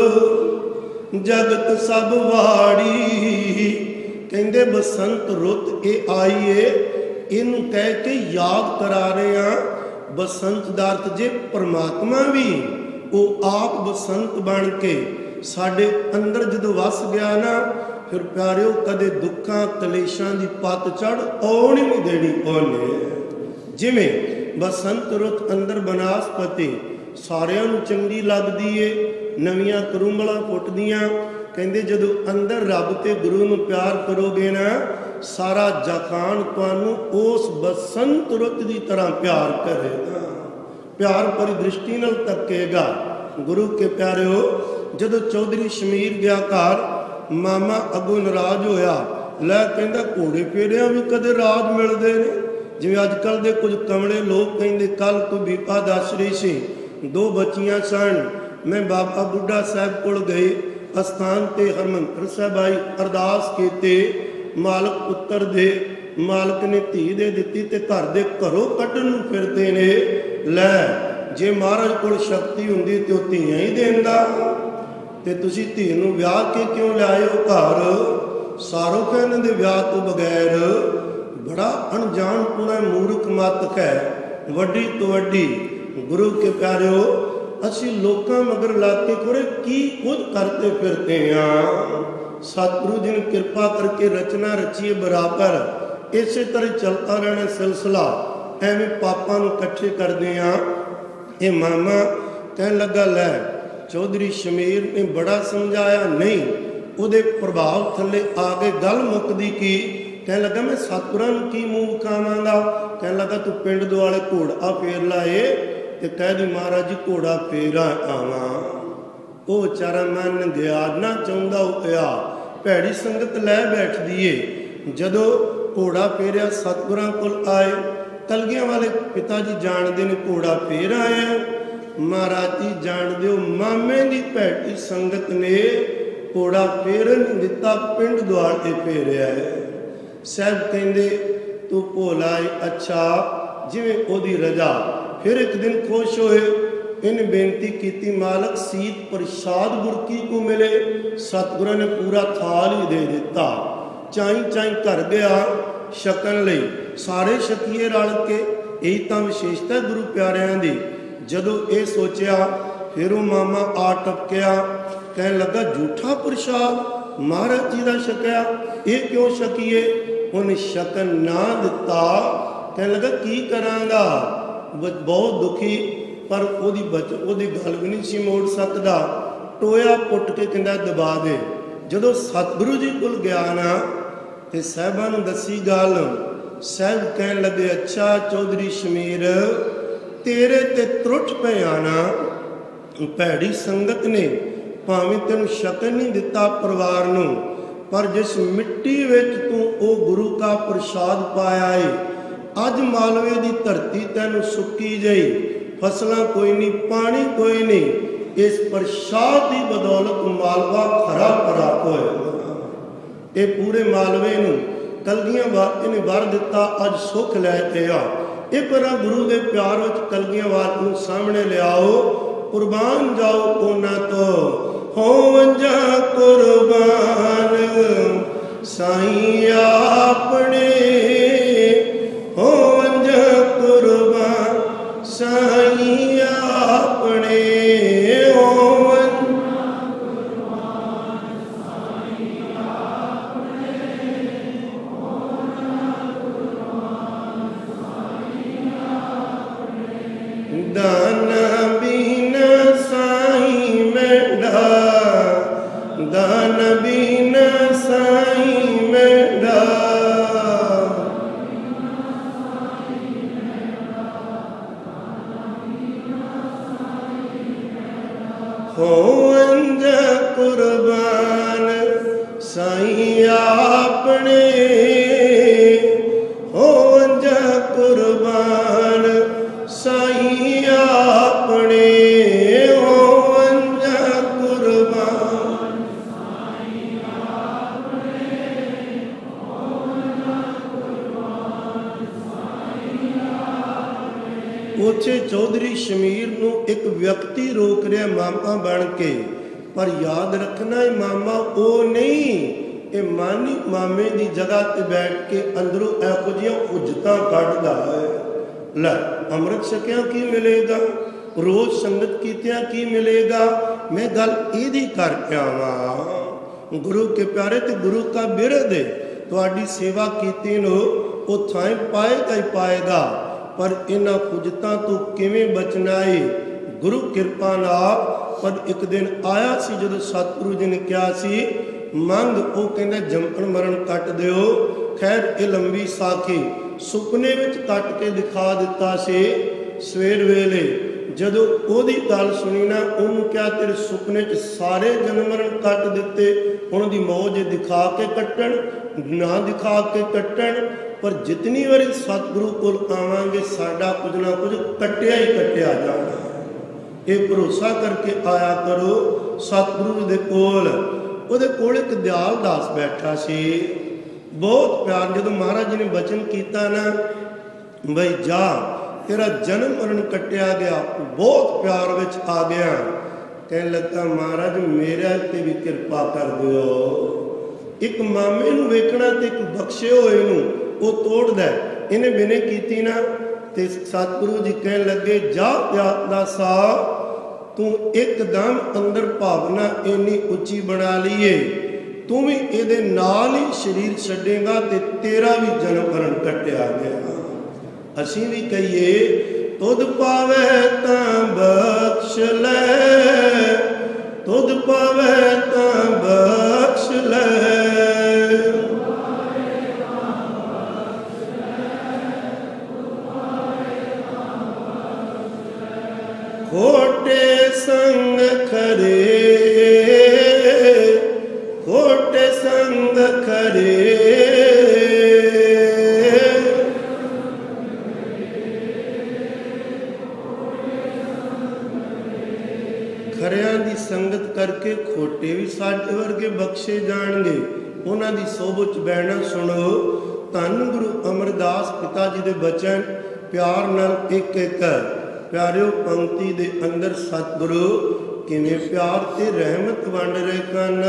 ਜਗਤ ਸਭ ਵਾੜੀ। ਕਹਿੰਦੇ ਬਸੰਤ ਰੁੱਤ ਇਹ ਆਈ ਏ, ਇਹਨੂੰ ਕਹਿ ਕੇ ਯਾਦ ਕਰਾ ਰਹੇ ਹਾਂ। ਬਸੰਤ ਦਾ ਅਰਥ ਜੇ ਪਰਮਾਤਮਾ ਵੀ ਉਹ ਆਪ ਬਸੰਤ ਬਣ ਕੇ ਸਾਡੇ ਅੰਦਰ ਜਦੋਂ ਵਸ ਗਿਆ ਨਾ, ਫਿਰ ਪਿਆਰਿਓ ਕਦੇ ਦੁੱਖਾਂ ਕਲੇਸ਼ਾਂ ਦੀ ਪੱਤ ਝੜ ਆਉਣੀ ਨਹੀਂ ਦੇਣੀ ਉਹਨੇ। ਜਿਵੇਂ ਬਸੰਤ ਰੁੱਤ ਅੰਦਰ ਬਨਾਸਪਤੀ ਸਾਰਿਆਂ ਨੂੰ ਚੰਗੀ ਲੱਗਦੀ ਏ, ਨਵੀਆਂ ਕਰੂੰਬਲਾਂ ਫੁੱਟਦੀਆਂ। ਕਹਿੰਦੇ ਜਦੋਂ ਅੰਦਰ ਰੱਬ ਤੇ ਗੁਰੂ ਨੂੰ ਪਿਆਰ ਕਰੋਗੇ ਨਾ, ਸਾਰਾ ਜਹਾਨ ਤੁਹਾਨੂੰ ਉਸ ਬਸੰਤ ਰੁੱਤ ਦੀ ਤਰ੍ਹਾਂ ਪਿਆਰ ਕਰੇਗਾ, ਪਿਆਰ ਭਰੀ ਦ੍ਰਿਸ਼ਟੀ ਨਾਲ ਤੱਕੇਗਾ। ਗੁਰੂ ਕੇ ਪਿਆਰਿਓ, ਜਦੋਂ ਚੌਧਰੀ ਸ਼ਮੀਰ ਗਿਆ ਘਰ, ਮਾਮਾ ਅੱਗੋਂ ਨਾਰਾਜ਼ ਹੋਇਆ। ਲੈ ਕਹਿੰਦਾ ਘੋੜੇ ਫੇਰਿਆਂ ਵੀ ਕਦੇ ਰਾਜ ਮਿਲਦੇ ਨੇ। ਜਿਵੇਂ ਅੱਜ ਕੱਲ੍ਹ ਦੇ ਕੁਝ ਕਮਲੇ ਲੋਕ ਕਹਿੰਦੇ, ਕੱਲ ਕੋਈ ਬੀਬਾ ਦੱਸ ਰਹੀ ਸੀ, ਦੋ ਬੱਚੀਆਂ ਸਨ। ਮੈਂ ਬਾਬਾ ਬੁੱਢਾ ਸਾਹਿਬ ਕੋਲ ਗਈ, ਅਸਥਾਨ ਤੇ ਹਰਿਮੰਦਰ ਸਾਹਿਬ ਆਈ, ਅਰਦਾਸ ਕੀਤੀ, ਮਾਲਕ ਪੁੱਤਰ ਦੇ, ਮਾਲਕ ਨੇ ਧੀ ਦੇ ਦਿੱਤੀ ਤੇ ਘਰ ਦੇ ਘਰੋਂ ਕੱਢਣ ਨੂੰ ਫਿਰਦੇ ਨੇ। ਲੈ ਜੇ ਮਹਾਰਾਜ ਕੋਲ ਸ਼ਕਤੀ ਹੁੰਦੀ ਤੇ ਉਹ ਧੀਆਂ ਹੀ ਦਿੰਦਾ। ਤੇ ਤੁਸੀਂ ਧੀ ਨੂੰ ਵਿਆਹ ਕੇ ਕਿਉਂ ਲਿਆਏ ਹੋ ਘਰ? ਸਾਰੋ ਕਹਿੰਦੇ ਦੇ ਵਿਆਹ ਤੋਂ ਬਗੈਰ ਬੜਾ ਅਣਜਾਣ ਪੁਣਾ ਮੂਰਖ ਮੱਤ ਹੈ, ਵੱਡੀ ਤੋਂ ਵੱਡੀ। ਗੁਰੂ ਕੇ ਪਿਆਰਿਓ, ਅਸੀਂ ਲੋਕਾਂ ਮਗਰ ਲੱਗ ਕੇ ਖੋਰੇ ਕੀ ਕੁਝ ਕਰਦੇ ਫਿਰਦੇ ਹਾਂ। ਸਤਿਗੁਰੂ ਜੀ ਨੇ ਕਿਰਪਾ ਕਰਕੇ ਰਚਨਾ ਰਚੀਏ ਬਰਾਬਰ, ਇਸੇ ਤਰ੍ਹਾਂ ਚੱਲਦਾ ਰਹਿਣਾ ਸਿਲਸਿਲਾ। ਐਵੇਂ ਪਾਪਾਂ ਨੂੰ ਇਕੱਠੇ ਕਰਦੇ ਹਾਂ। ਇਹ ਮਾਮਾ ਕਹਿਣ ਲੱਗਾ, ਲੈ ਚੌਧਰੀ ਸ਼ਮੀਰ ਨੇ ਬੜਾ ਸਮਝਾਇਆ, ਨਹੀਂ ਉਹਦੇ ਪ੍ਰਭਾਵ ਥੱਲੇ ਆ ਕੇ ਗੱਲ ਮੁੱਕਦੀ ਕੀ? ਕਹਿਣ ਲੱਗਾ, ਮੈਂ ਸਤਿਗੁਰਾਂ ਨੂੰ ਕੀ ਮੂੰਹ ਵਿਖਾਵਾਂਗਾ? ਕਹਿਣ ਲੱਗਾ, ਤੂੰ ਪਿੰਡ ਦੁਆਲੇ ਘੋੜਾ ਫੇਰ ਲਾਏ ਤੇ ਕਹਿ ਦੀ ਮਹਾਰਾਜ ਜੀ ਘੋੜਾ ਫੇਰਾ ਆਵਾਂ। ਉਹ ਵਿਚਾਰਾ ਮੰਨ ਗਿਆ, ਨਾ ਚਾਹੁੰਦਾ ਉਹ ਪਿਆ। ਭੈੜੀ ਸੰਗਤ ਲੈ ਬੈਠਦੀ ਏ। ਜਦੋਂ ਘੋੜਾ ਫੇਰਿਆ ਸਤਿਗੁਰਾਂ ਕੋਲ ਆਏ, ਕਲਗੀਆਂ ਵਾਲੇ ਪਿਤਾ ਜੀ ਜਾਣਦੇ ਨੇ ਘੋੜਾ ਫੇਰ ਆਇਆ। ਮਹਾਰਾਜ ਜੀ ਜਾਣਦੇ ਹੋ, ਮਾਮੇ ਦੀ ਭੈੜੀ ਸੰਗਤ ਨੇ ਘੋੜਾ ਫੇਰਨ ਨਹੀਂ ਦਿੱਤਾ, ਪਿੰਡ ਦੁਆਰ ਤੇ ਫੇਰਿਆ ਹੈ। ਸਾਹਿਬ ਕਹਿੰਦੇ ਤੂੰ ਭੋਲਾ ਏ, ਅੱਛਾ ਜਿਵੇਂ ਉਹਦੀ ਰਜਾ। ਫਿਰ ਇੱਕ ਦਿਨ ਖੁਸ਼ ਹੋਏ, ਇਹਨੇ ਬੇਨਤੀ ਕੀਤੀ, ਮਾਲਕ ਸੀਤ ਪ੍ਰਸ਼ਾਦ ਗੁਰਕੀ ਕੋ ਮਿਲੇ। ਸਤਿਗੁਰਾਂ ਨੇ ਪੂਰਾ ਥਾਲ ਹੀ ਦੇ ਦਿੱਤਾ। ਚਾਈ ਚਾਈ ਘਰ ਗਿਆ ਛਕਣ ਲਈ, ਸਾਰੇ ਛਕੀਏ ਰਲ ਕੇ। ਇਹੀ ਤਾਂ ਵਿਸ਼ੇਸ਼ਤਾ ਗੁਰੂ ਪਿਆਰਿਆਂ ਦੀ। ਜਦੋਂ ਇਹ ਸੋਚਿਆ, ਫਿਰ ਉਹ ਮਾਮਾ ਆ ਟਪਕਿਆ, ਕਹਿਣ ਲੱਗਾ, ਝੂਠਾ ਪ੍ਰਸ਼ਾਦ ਮਹਾਰਾਜ ਜੀ ਦਾ ਛਕਿਆ, ਇਹ ਕਿਉਂ ਛਕੀਏ? ਉਹਨੇ ਛਕਣ ਨਾ ਦਿੱਤਾ। ਕਹਿਣ ਲੱਗਾ, ਕੀ ਕਰਾਂਗਾ? ਬਹੁਤ ਦੁਖੀ, ਪਰ ਉਹਦੀ ਬਚ ਉਹਦੀ ਗੱਲ ਵੀ ਨਹੀਂ ਸੀ ਮੋੜ ਸਕਦਾ। ਟੋਇਆ ਪੁੱਟ ਕੇ ਕਹਿੰਦਾ ਦਬਾ ਦੇ। ਜਦੋਂ ਸਤਿਗੁਰੂ ਜੀ ਕੋਲ ਗਿਆ ਨਾ ਤੇ ਸਾਹਿਬਾਂ ਨੂੰ ਦੱਸੀ ਗੱਲ। ਸਾਹਿਬ ਕਹਿਣ ਲੱਗੇ, ਅੱਛਾ ਚੌਧਰੀ ਸ਼ਮੀਰ, ਤੇਰੇ ਤੇ ਤਰੁੱਠ ਪਿਆ ਨਾ ਭੈੜੀ ਸੰਗਤ ਨੇ। ਭਾਵੇਂ ਤੈਨੂੰ ਸ਼ਕਨ ਨਹੀਂ ਦਿੱਤਾ ਪਰਿਵਾਰ ਨੂੰ, ਪਰ ਜਿਸ ਮਿੱਟੀ ਵਿੱਚ ਤੂੰ ਉਹ ਗੁਰੂ ਦਾ ਪ੍ਰਸ਼ਾਦ ਪਾਇਆ ਏ, ਅੱਜ ਮਾਲਵੇ ਦੀ ਧਰਤੀ ਤੈਨੂੰ ਸੁੱਕੀ ਜਈ, ਫਸਲਾਂ ਕੋਈ ਨਹੀਂ, ਪਾਣੀ ਕੋਈ ਨਹੀਂ, ਇਸ ਪ੍ਰਸ਼ਾਦ ਦੀ ਬਦੌਲਤ ਮਾਲਵਾ ਖਰਾ ਖਰਾ ਹੋਇਆ। ਇਹ ਪੂਰੇ ਮਾਲਵੇ ਨੂੰ ਕਲਗੀਆਂ ਵਾਲੇ ਨੇ ਵਰ ਦਿੱਤਾ, ਅੱਜ ਸੁੱਖ ਲੈ ਕੇ ਆ। ਇਹ ਪਰਾਂ ਗੁਰੂ ਦੇ ਪਿਆਰ ਵਿੱਚ ਕਲਗੀਆਂ ਵਾਲੇ ਨੂੰ ਸਾਹਮਣੇ ਲਿਆਓ, ਕੁਰਬਾਨ ਜਾਓ ਉਹਨਾਂ ਤੋਂ। ਹੋ ਜਾ ਕੁਰਬਾਨ ਸਾਈਂ ਆਪਣੇ, ਹੋ ਜਾ ਕੁਰਬਾਨ ਸਾਈਂ ਆਪਣੇ, ਹੋ ਦਾਨਾ ਬਿਨਾ ਸਾਈਂ ਮੇਰਾ, ਦਾਨ ਬਿਨਾ ਸਾਈਂ ਮੇਰਾ, ਹੋ ਅੰਜਾ ਕੁਰਬਾਨ ਸਾਈਂ ਆਪਣੇ, ਹੋ ਅੰਜਾ ਕੁਰਬਾਨ ਸਾਈਂ ਆਪਣੇ, ਹੋ ਅੰਜਾ ਕੁਰਬਾਨ ਸਾਈਂ ਆਪਣੇ, ਹੋ ਅੰਜਾ ਕੁਰਬਾਨ ਸਾਈਂ ਆਪਣੇ। ਉੱਥੇ ਚੌਧਰੀ ਸ਼ਮੀਰ ਨੂੰ ਇੱਕ ਵਿਅਕਤੀ ਰੋਕ ਰਿਹਾ ਮਾਮਾ ਬਣ ਕੇ, ਪਰ ਯਾਦ ਰੱਖਣਾ ਇਹ ਮਾਮਾ ਉਹ ਨਹੀਂ, ਇਹ ਮਾਨੀ ਮਾਮੇ ਦੀ ਜਗ੍ਹਾ ਤੇ ਬੈਠ ਕੇ ਅੰਦਰੋਂ ਇਹੋ ਜਿਹੀਆਂ ਉਜਤਾਂ ਕੱਢਦਾ ਹੈ। ਲੈ ਅੰਮ੍ਰਿਤ ਛਕਿਆ ਕੀ ਮਿਲੇਗਾ, ਰੋਜ਼ ਸੰਗਤ ਕੀਤਿਆਂ ਕੀ ਮਿਲੇਗਾ? ਮੈਂ ਗੱਲ ਇਹਦੀ ਕਰ ਕੇ ਆਵਾਂ। ਗੁਰੂ ਕੇ ਪਿਆਰੇ ਤੇ ਗੁਰੂ ਕਾ ਬਿਰਧ, ਤੁਹਾਡੀ ਸੇਵਾ ਕੀਤੀ ਨੂੰ ਉਹ ਥਾਂ ਪਾਏਗਾ ਹੀ ਪਾਏਗਾ, ਪਰ ਇਹਨਾਂ ਖੁਜਤਾਂ ਤੋਂ ਕਿਵੇਂ ਬਚਣਾ ਏ? ਗੁਰੂ ਕਿਰਪਾ ਨਾਲ। ਪਰ ਇੱਕ ਦਿਨ ਆਇਆ ਸੀ ਜਦੋਂ ਸਤਿਗੁਰੂ ਜੀ ਨੇ ਕਿਹਾ ਸੀ ਮੰਗ, ਉਹ ਕਹਿੰਦਾ ਜੰਮਣ ਮਰਨ ਕੱਟ ਦਿਓ। ਖੈਰ ਇਹ ਲੰਬੀ ਸਾਖੀ ਸੁਪਨੇ ਵਿੱਚ ਕੱਟ ਕੇ ਦਿਖਾ ਦਿੱਤਾ ਸੀ। ਸਵੇਰ ਵੇਲੇ ਜਦੋਂ ਉਹਦੀ ਗੱਲ ਸੁਣੀ ਨਾ, ਉਹਨੂੰ ਕਿਹਾ ਤੇਰੇ ਸੁਪਨੇ 'ਚ ਸਾਰੇ ਜਨਮ ਮਰਨ ਕੱਟ ਦਿੱਤੇ, ਹੁਣ ਦੀ ਮੌਜ ਦਿਖਾ ਕੇ ਕੱਟਣ ਨਾ ਦਿਖਾ ਕੇ ਕੱਟਣ, ਪਰ ਜਿਤਨੀ ਵਾਰੀ ਸਤਿਗੁਰੂ ਕੋਲ ਆਵਾਂਗੇ ਸਾਡਾ ਕੁਝ ਨਾ ਕੁਝ ਕੱਟਿਆ ਹੀ ਕੱਟਿਆ ਜਾਣਾ। ਇਹ ਭਰੋਸਾ ਕਰਕੇ ਆਇਆ ਕਰੋ ਸਤਿਗੁਰੂ ਦੇ ਕੋਲ। ਉਹਦੇ ਕੋਲ ਇੱਕ ਦਿਆਲ ਦਾਸ ਬੈਠਾ ਸੀ, ਬਹੁਤ ਪਿਆਰ। ਜਦੋਂ ਮਹਾਰਾਜ ਜੀ ਨੇ ਬਚਨ ਕੀਤਾ ਨਾ ਬਈ ਜਾ ਤੇਰਾ ਜਨਮ ਮਰਨ ਕੱਟਿਆ ਗਿਆ, ਬਹੁਤ ਪਿਆਰ ਵਿੱਚ ਆ ਗਿਆ। ਕਹਿਣ ਲੱਗਾ ਮਹਾਰਾਜ ਮੇਰਾ ਤੇ ਵੀ ਕਿਰਪਾ ਕਰ ਦਿਓ। ਇੱਕ ਮਾਮੇ ਨੂੰ ਵੇਖਣਾ ਤੇ ਇੱਕ ਬਖਸ਼ੇ ਹੋਏ ਨੂੰ ਉਹ ਤੋੜਦਾ। ਇਹਨੇ ਬਿਨੇ ਕੀਤੀ ਨਾ ਤੇ ਸਤਿਗੁਰੂ ਜੀ ਕਹਿਣ ਲੱਗੇ ਜਾ ਪਿਆਰ ਦਾ ਸਾਹ ਤੂੰ ਇੱਕਦਮ ਅੰਦਰ ਭਾਵਨਾ ਇੰਨੀ ਉੱਚੀ ਬਣਾ ਲਈਏ, ਤੂੰ ਵੀ ਇਹਦੇ ਨਾਲ ਹੀ ਸਰੀਰ ਛੱਡੇਗਾ ਤੇ ਤੇਰਾ ਵੀ ਜਨਮ ਮਰਨ ਕੱਟਿਆ ਗਿਆ। ਅਸੀਂ ਵੀ ਕਹੀਏ ਤੁਧ ਪਾਵੇ ਤਾਂ ਬਖਸ਼ ਲੈ, ਤੁਧ ਪਾਵੇ ਤਾਂ ਬਖਸ਼ ਲੈ, ਖੋਟੇ ਸੰਗ ਖਰੇ, ਖੋਟੇ ਸੰਗ ਖਰੇ, ਖਰਿਆਂ ਦੀ ਸੰਗਤ ਕਰਕੇ ਖੋਟੇ ਵੀ ਸਾਡੇ ਵਰਗੇ ਬਖਸ਼ੇ ਜਾਣਗੇ। ਉਹਨਾਂ ਦੀ ਸੋਭਤ ਚ ਬਹਿਣਾ ਸੁਣੋ। ਧੰਨ ਗੁਰੂ ਅਮਰਦਾਸ ਪਿਤਾ ਜੀ ਦੇ ਬਚਨ ਪਿਆਰ ਨਾਲ ਇੱਕ ਇੱਕ ਪਿਆਰਿਓ ਪੰਕਤੀ ਦੇ ਅੰਦਰ ਸਤਿਗੁਰੂ ਕਿਵੇਂ ਪਿਆਰ ਤੇ ਰਹਿਮਤ ਵੰਡ ਰਹੇ ਕਨ।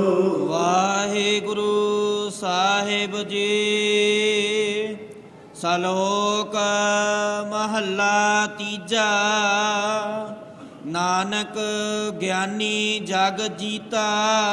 ਵਾਹਿਗੁਰੂ ਸਾਹਿਬ ਜੀ। ਸਲੋਕ ਮਹੱਲਾ ਤੀਜਾ। ਨਾਨਕ ਗਿਆਨੀ ਜਗ ਜੀਤਾ,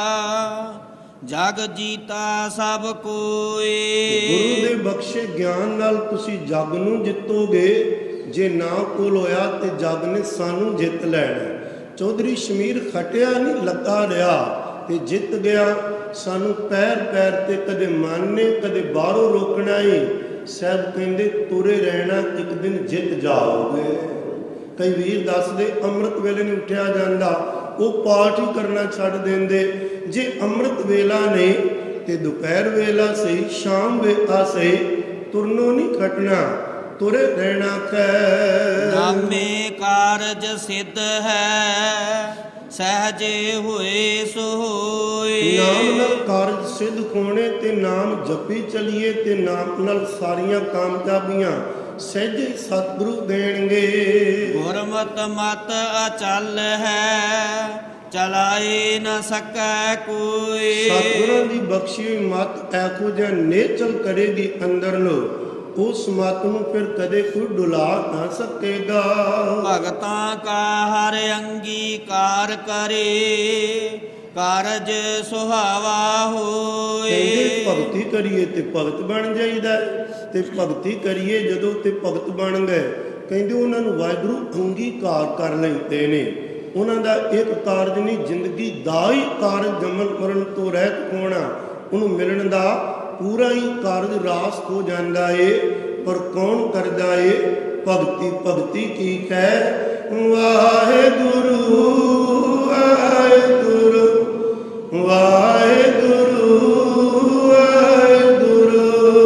ਜਗ ਜੀਤਾ ਸਭ ਕੋਏ। ਗੁਰੂ ਦੇ ਬਖਸ਼ੇ ਗਿਆਨ ਨਾਲ ਤੁਸੀਂ ਜਗ ਨੂੰ ਜਿੱਤੋਗੇ। ਜੇ ਨਾ ਕੋਲ ਹੋਇਆ ਤੇ ਜਗ ਨੇ ਸਾਨੂੰ ਜਿੱਤ ਲੈਣਾ। ਚੌਧਰੀ ਸ਼ਮੀਰ ਖਟਿਆ ਨਹੀਂ ਲੱਗਾ ਰਿਹਾ ਤੇ ਜਿੱਤ ਗਿਆ। ਸਾਨੂੰ ਪੈਰ ਪੈਰ ਤੇ ਕਦੇ ਮਨ ਨੇ ਕਦੇ ਬਾਹਰੋਂ ਰੋਕਣਾ ਹੀ। ਸਾਹਿਬ ਕਹਿੰਦੇ ਤੁਰੇ ਰਹਿਣਾ ਇੱਕ ਦਿਨ ਜਿੱਤ ਜਾਓਗੇ। ਕਈ ਵੀਰ ਦੱਸਦੇ ਅੰਮ੍ਰਿਤ ਵੇਲੇ ਨਹੀਂ ਉੱਠਿਆ ਜਾਂਦਾ, ਉਹ ਪਾਠ ਹੀ ਕਰਨਾ ਛੱਡ ਦਿੰਦੇ। ਜੇ ਅੰਮ੍ਰਿਤ ਵੇਲਾ ਨਹੀਂ ਤੇ ਦੁਪਹਿਰ ਵੇਲਾ ਸਹੀ, ਸ਼ਾਮ ਵੇਲਾ ਸਹੀ, ਤੁਰਨੋਂ ਨਹੀਂ ਖਟਣਾ, ਤੁਰੇ ਰਹਿਣਾ ਕੈ। ਨਾਮੇ ਕਾਰਜ ਸਿੱਧ ਹੈ, ਸਹਜੇ ਹੋਏ ਸੋ ਹੋਏ। ਨਾਮ ਨਾਲ ਕਾਰਜ ਸਿੱਧ ਹੋਣੇ ਤੇ ਨਾਮ ਜਪੀ ਚਲੀਏ ਤੇ ਨਾਮ ਨਾਲ ਸਾਰੀਆਂ ਕਾਮਯਾਬੀਆਂ ਸਹਿਜੇ ਸਤਿਗੁਰੂ ਦੇਣਗੇ। ਗੁਰਮਤਿ ਮਤ ਅਚਲ ਹੈ, ਚਲਾਏ ਨ ਸਕੈ ਕੋਈ। ਸਤਿਗੁਰਾਂ ਦੀ ਬਖਸ਼ੀ ਹੋਈ ਮਤ ਇਹੋ ਜਿਹਾ ਨੇਚਲ ਕਰੇਗੀ ਅੰਦਰ ਨੂੰ, ਉਸ ਮਤ ਨੂੰ ਫਿਰ ਕਦੇ ਕੋਈ ਡੁਲਾ ਨਾ ਸਕੇਗਾ। ਭਗਤਾਂ ਕਾ ਹਰ ਅੰਗੀਕਾਰ ਕਰੇ, ਕਾਰਜ ਸੁਹਾਵਾ ਹੋਏ। ਕਹਿੰਦੇ ਭਗਤੀ ਕਰੀਏ ਤੇ ਭਗਤ ਬਣ ਜਾਈਦਾ, ਤੇ ਭਗਤੀ ਕਰੀਏ ਜਦੋਂ ਤੇ ਭਗਤ ਬਣ ਗਏ। ਕਹਿੰਦੇ ਉਹਨਾਂ ਨੂੰ ਵਾਹਿਗੁਰੂ ਅੰਗੀਕਾਰ ਕਰ ਲੈਂਦੇ ਨੇ। ਉਹਨਾਂ ਦਾ ਇੱਕ ਕਾਰਜ ਨਹੀਂ, ਜ਼ਿੰਦਗੀ ਦਾ ਹੀ ਕਾਰਜ ਜੰਮਣ ਮਰਨ ਤੋਂ ਰਹਿਤ ਹੋਣਾ, ਉਹਨੂੰ ਮਿਲਣ ਦਾ ਪੂਰਾ ਹੀ ਕਾਰਜ ਰਾਸ ਹੋ ਜਾਂਦਾ ਏ। ਪਰ ਕੌਣ ਕਰਦਾ ਏ ਭਗਤੀ? ਭਗਤੀ ਕੀ ਹੈ? ਵਾਹਿਗੁਰੂ ਵਾਹਿਗੁਰੂ ਵਾਹਿਗੁਰੂ ਵਾਹਿਗੁਰੂ